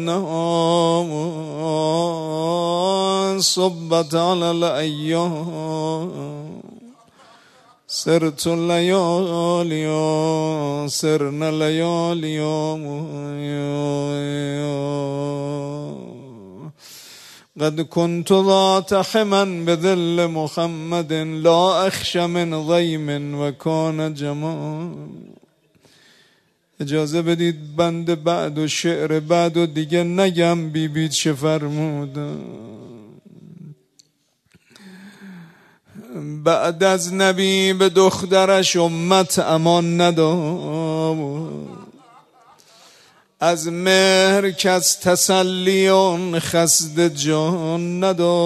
انها صبت علی الایام سرت الليالي سرنا الليالي قد كنت ذات حما بذل محمد لا اخشى من ضيم وكان جمال. اجازه بدید بند بعد و شعر بعد و دیگه نگم بی بی چه فرمودن. بعد از نبی به دخترش امت امان نداد، از مهر کس تسلیون خسد جان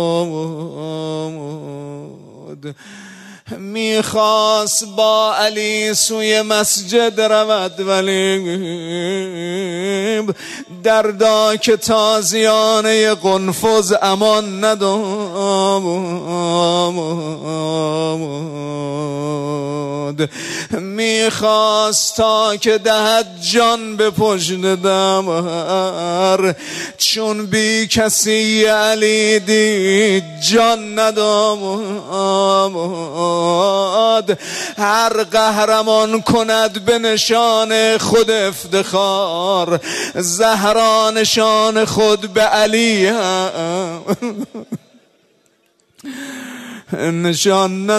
نداد. میخواست با علی سوی مسجد رود ولی دردا که تازیانه قنفذ امان نداد. بود، میخواست تا که دهد جان به پشت دمر، چون بی کسی علی دید جان ندامد. هر قهرمان کند به نشان خود افتخار، زهرا نشان خود به علی هم نشان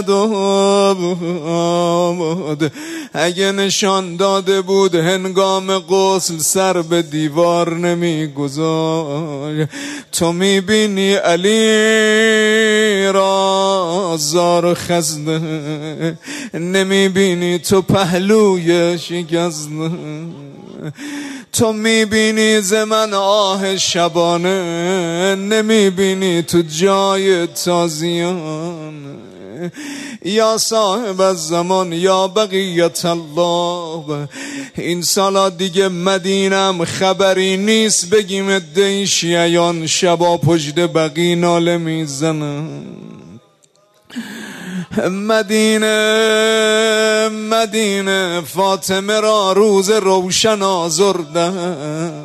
نداد. اگه نشان داده بود هنگام غسل سر به دیوار نمیگذار. تو میبینی علی را زار و خزده، نمیبینی تو پهلوی شکسته. تو میبینی ز من آه شبانه، نمیبینی تو جای تازیان. یا صاحب الزمان یا بقیت الله، این سالا دیگه مدینم خبری نیست بگیم ادهی شیعیان شبا پشت بقی ناله میزنن. مدینه مدینه فاطمه را روز روشن آزردم.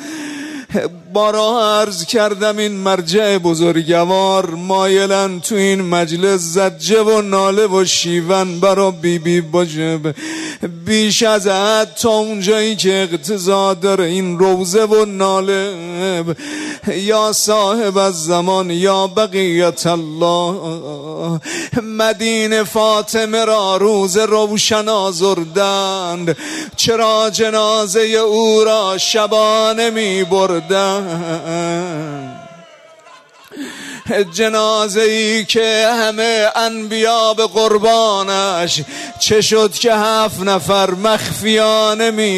بارا عرض کردم این مرجع بزرگوار مایلن تو این مجلس زجه و ناله و شیون برا بی بی باشه بیش از حد، تا اونجایی که اقتضا داره این روزه و ناله. یا صاحب الزمان یا بقیت الله، مدینه فاطمه را روز روشن آزردند. چرا جنازه او را شبانه می بردند؟ جنازه ای که همه انبیا به قربانش، چه شد که هفت نفر مخفیانه می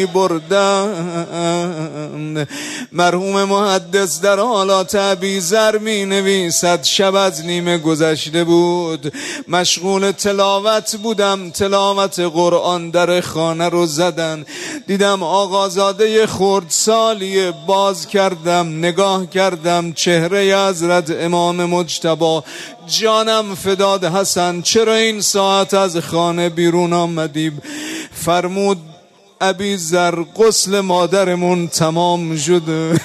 بردند. مرحوم محدث در حالات ابیذر می نویسد شب از نیمه گذشته بود، مشغول تلاوت بودم، تلاوت قرآن. در خانه رو زدن، دیدم آقازاده خردسالی. باز کردم نگاه کردم چهره حضرت امام مجتبی. جانم فداد حسن، چرا این ساعت از خانه بیرون آمدی؟ فرمود ابیذر غسل مادرمون تمام شده،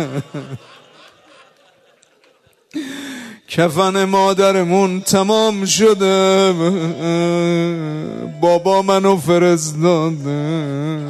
کفن مادرمون تمام شده، بابا منو فرستاده.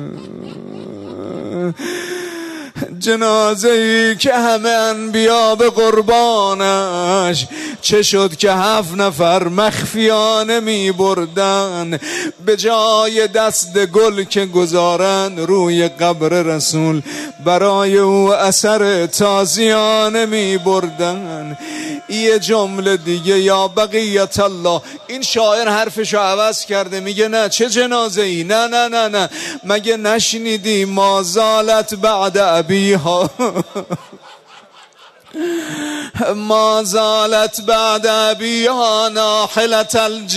جنازه ای که همه انبیا به قربانش، چه شد که هفت نفر مخفیانه می بردن. به جای دست گل که گذارن روی قبر رسول، برای او اثر تازیانه می بردن. یه جمله دیگه یا بقیت الله. این شاعر حرفشو عوض کرده، میگه نه چه جنازه ای، نه نه نه نه، مگه نشنیدی ما زالت بعد ابیها ما زالت بعد ابیها ناحلت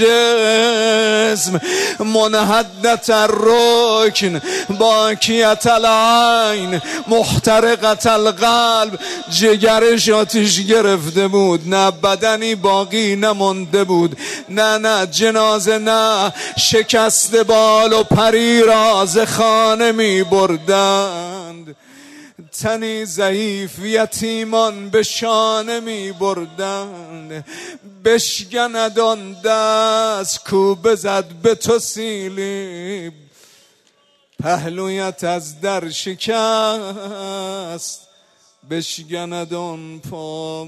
الجسم منحدت الرکن باکیت العین محترقت القلب. جگرش آتش گرفته بود، نه بدنی باقی نمانده بود. نه نه جنازه نه، شکست بال و پری را ز خانه می بردند. تنی ضعیف یتیمان به شانه می بردند. بشکند آن دست کو بزد به تو سیلی، پهلویت از در شکست بشکند آن پا.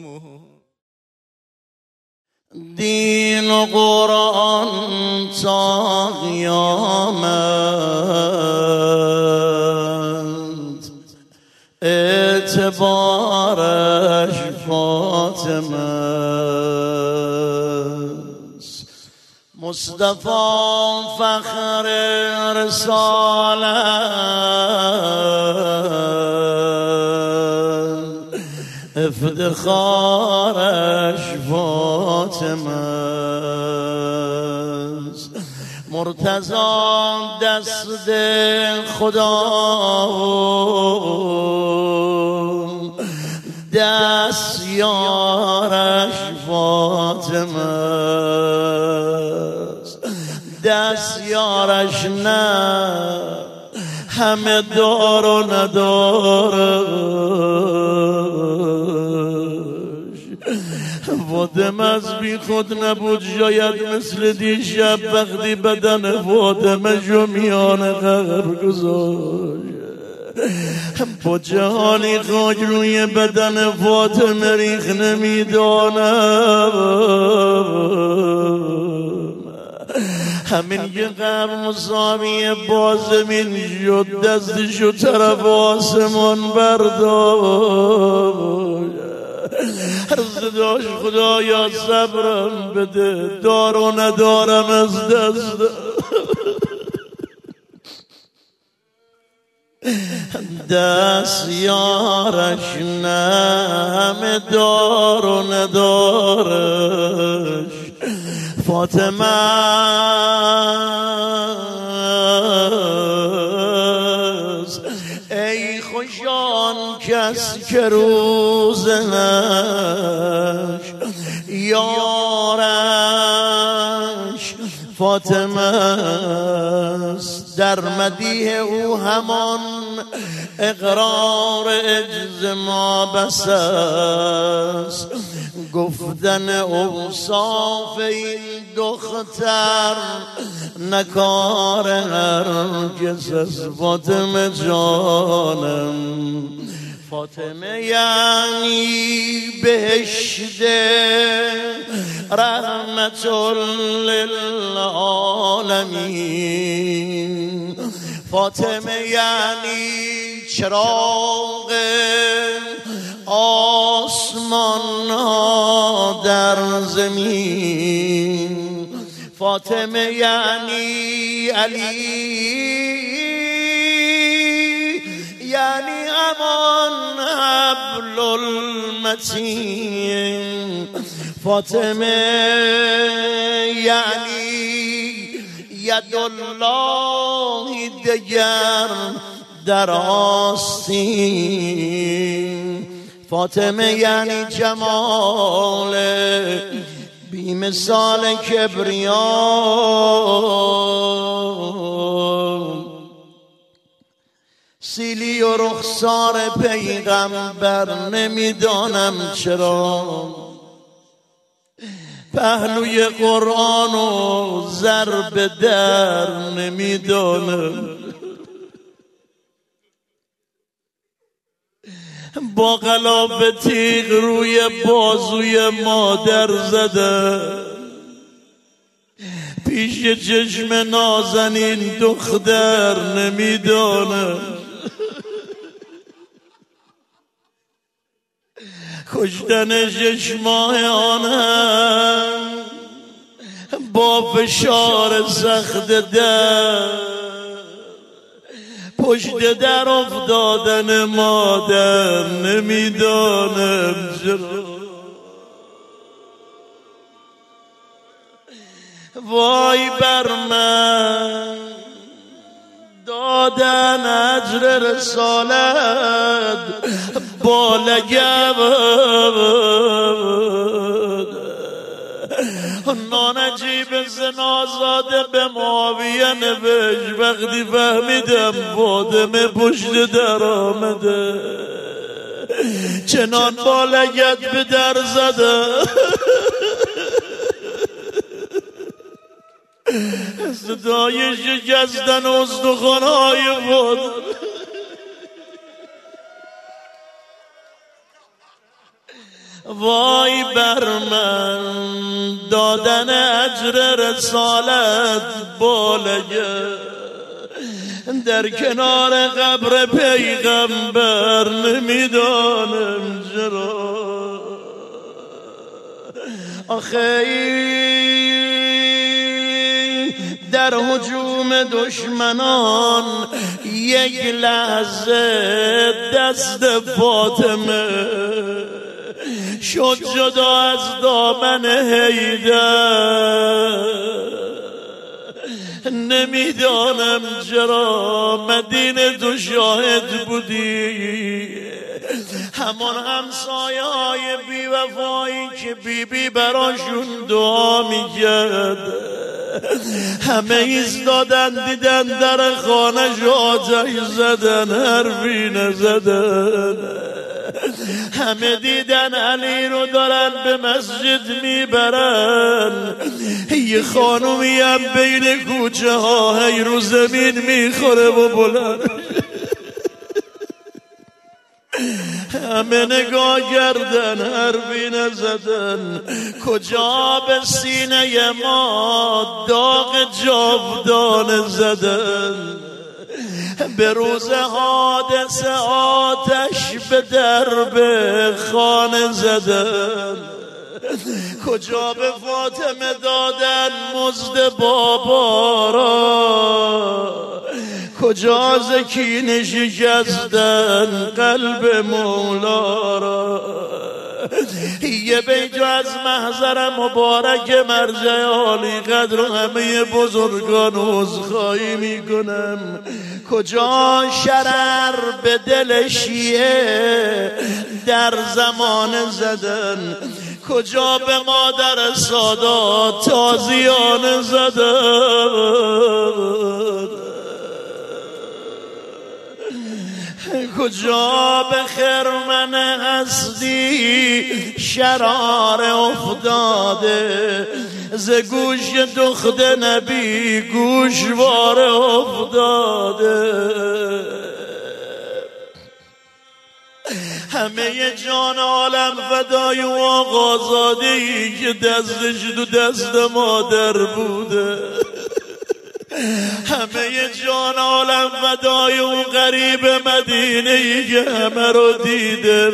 دین و قرآن تا قیامت، اعتبارش فاطمه است. مصطفی فخر رسالت، افتخارش فاطمه است. مرتضی دست خدا دست یارش فاطمه است. دستیارش نه همه دار و ندارش فاطمه از بی خود نبود شاید مثل دیشب وقتی بدن فاطمه جو میان قبر گذاشت با جهانی خاک روی بدن فاطمه ریخ نمیدانم همین که قبر مساوی با زمین شد دستشو طرف آسمان برداشت عرض داشت خدایا صبرم بده دار و ندارم از دست دست یارش نه همه دار و ندارش فاطمه ای خوشان کس که روز نش یارش فاطمه است در مدیح او همان اقرار عجز ما بس است گفتن اوصاف این دختر نکار هرگز از فاطمه جانم فاطمه یعنی بهشت رحمت للعالمین فاطمه یعنی چراغ آسمان ها در زمین فاطمه یعنی علی یعنی امان حبل المتین فاطمه یعنی ید الله دگر در آستین فاطمه یعنی جمال بی مثال کبریا سیلی و رخسار پیغمبر نمیدانم چرا پهلوی قرآن و ضرب در نمیدانم با غلاف تیغ روی بازوی مادر زده پیش چشم نازنین دختر نمیدانم کشتن شش ماه آنم با فشار سخت در پشت در افتادن مادر نمیدانم چرا وای بر من دادن اجر رسالت با لگب نانجیب زنازاده به معاویه نوشت وقتی فهمیدم فاطمه پشت در آمده چنان با لگت به در زده صدای شکستن استخوان‌های فاطمه وای بر من دادن اجر رسالت بالگه در کنار قبر پیغمبر نمیدانم چرا آخه در هجوم دشمنان یک لحظه دست فاطمه شد جدا از دامن حیدر نمیدانم چرا مدینه تو شاهد بودی همان همسایه های بی وفایی که بی بی براشون دعا میکرد همه ایستادن دیدن در خانه آتش زدن، حرفی نزدن. همه دیدن علی رو دارن به مسجد میبرن، یه خانومی هم بین کوچه ها هی رو زمین میخوره و بلند. همه نگاه کردن، حرفی نزدن. کجا به سینه ما داغ جاودانه زدن. به روز حادثه آتش به درب خانه زدن. کجا به فاطمه دادن مزد بابا را، کجا زکین شکستن قلب مولا را. یه بیت از محضر مبارک مرجع عالی قدر و همه بزرگان عذرخواهی میکنم. کجا شرر به دل شیعه در زمان زدن، کجا به مادر سادات تازیانه زدن، کجا به خرمن هستی شرار افتاده، ز گوش دخت نبی گوشوار افتاده. همه جان عالم فدای و آقازاده‌ای که دستش تو دست مادر بوده. همه جان عالم فدای اون غریب مدینه ای که همه رو دیده.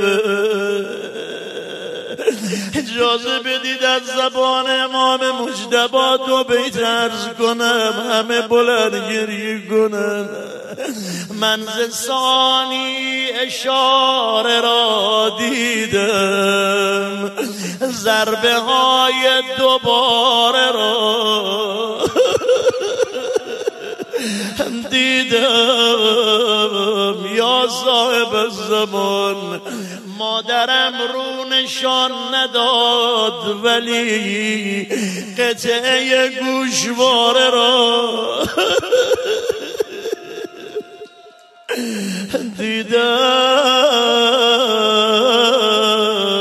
اجازه بدید از زبان امام مجتبی دو بیت عرض کنم، همه بلند گریه کنن. من ز ثانی اشاره را دیدم، ضربه های دوباره را دیدم. یا صاحب الزمان مادرم رو نشان نداد، ولی قطعه گوشواره را دیدم.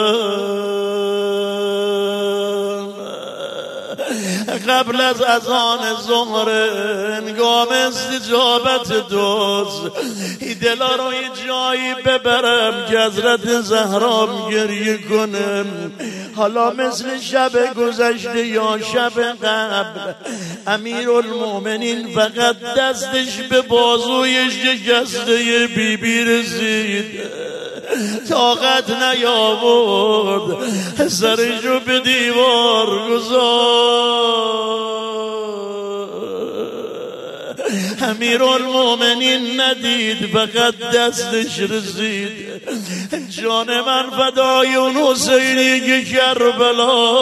قبل از اذان ظهر انگام استجابت دوست، دلا رو یه جایی ببرم که حضرت زهرام گریه کنم. حالا مثل شب گذشته یا شب قبل، امیر المومنین فقط دستش به بازوی شکسته بی بی رسید، طاقت نیاورد، سرشو به دیوار گذاشت. امیر المومنین ندید، فقط دستش رسید. جان من فدای اون حسینی که کربلا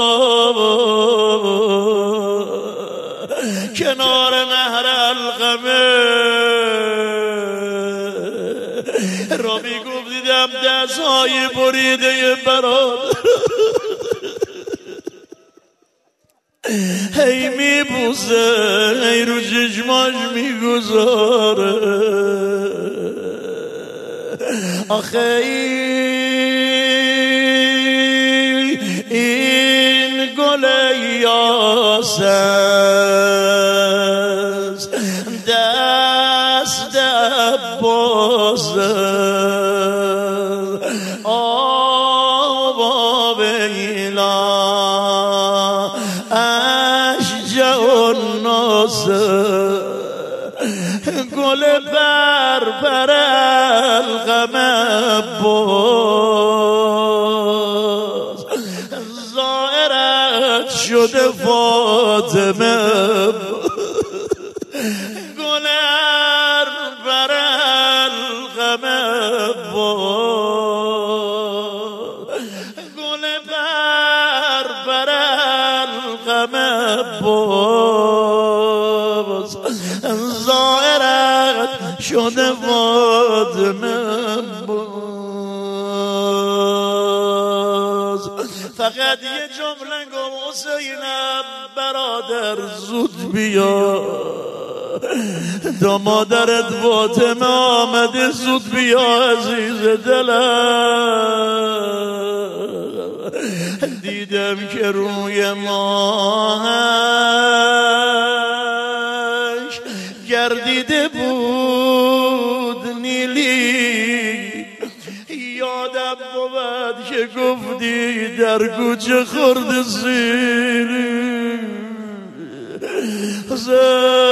کنار نهر القمه را می گفت دیدم دست های بریده برات هی می بوسه، هی رو چشماش می گذاره. آخه این گل یاس است، دست عباس است، آبا بیلا اشجع الناس، گل بر بر الغم عباس، ظاهرت شده فاطمه، گل بر الغم عباس، گل بر بر الغم عباس، ظاهرت شده فاطمه باز. فقط یه جمله گم حسینم برادر زود بیا دامادرت فاطمه آمده زود بیا عزیز دلم دیدم که روی ماهش گردیده بود نیلی یادم بود که گفتی در کوچه خورد سیری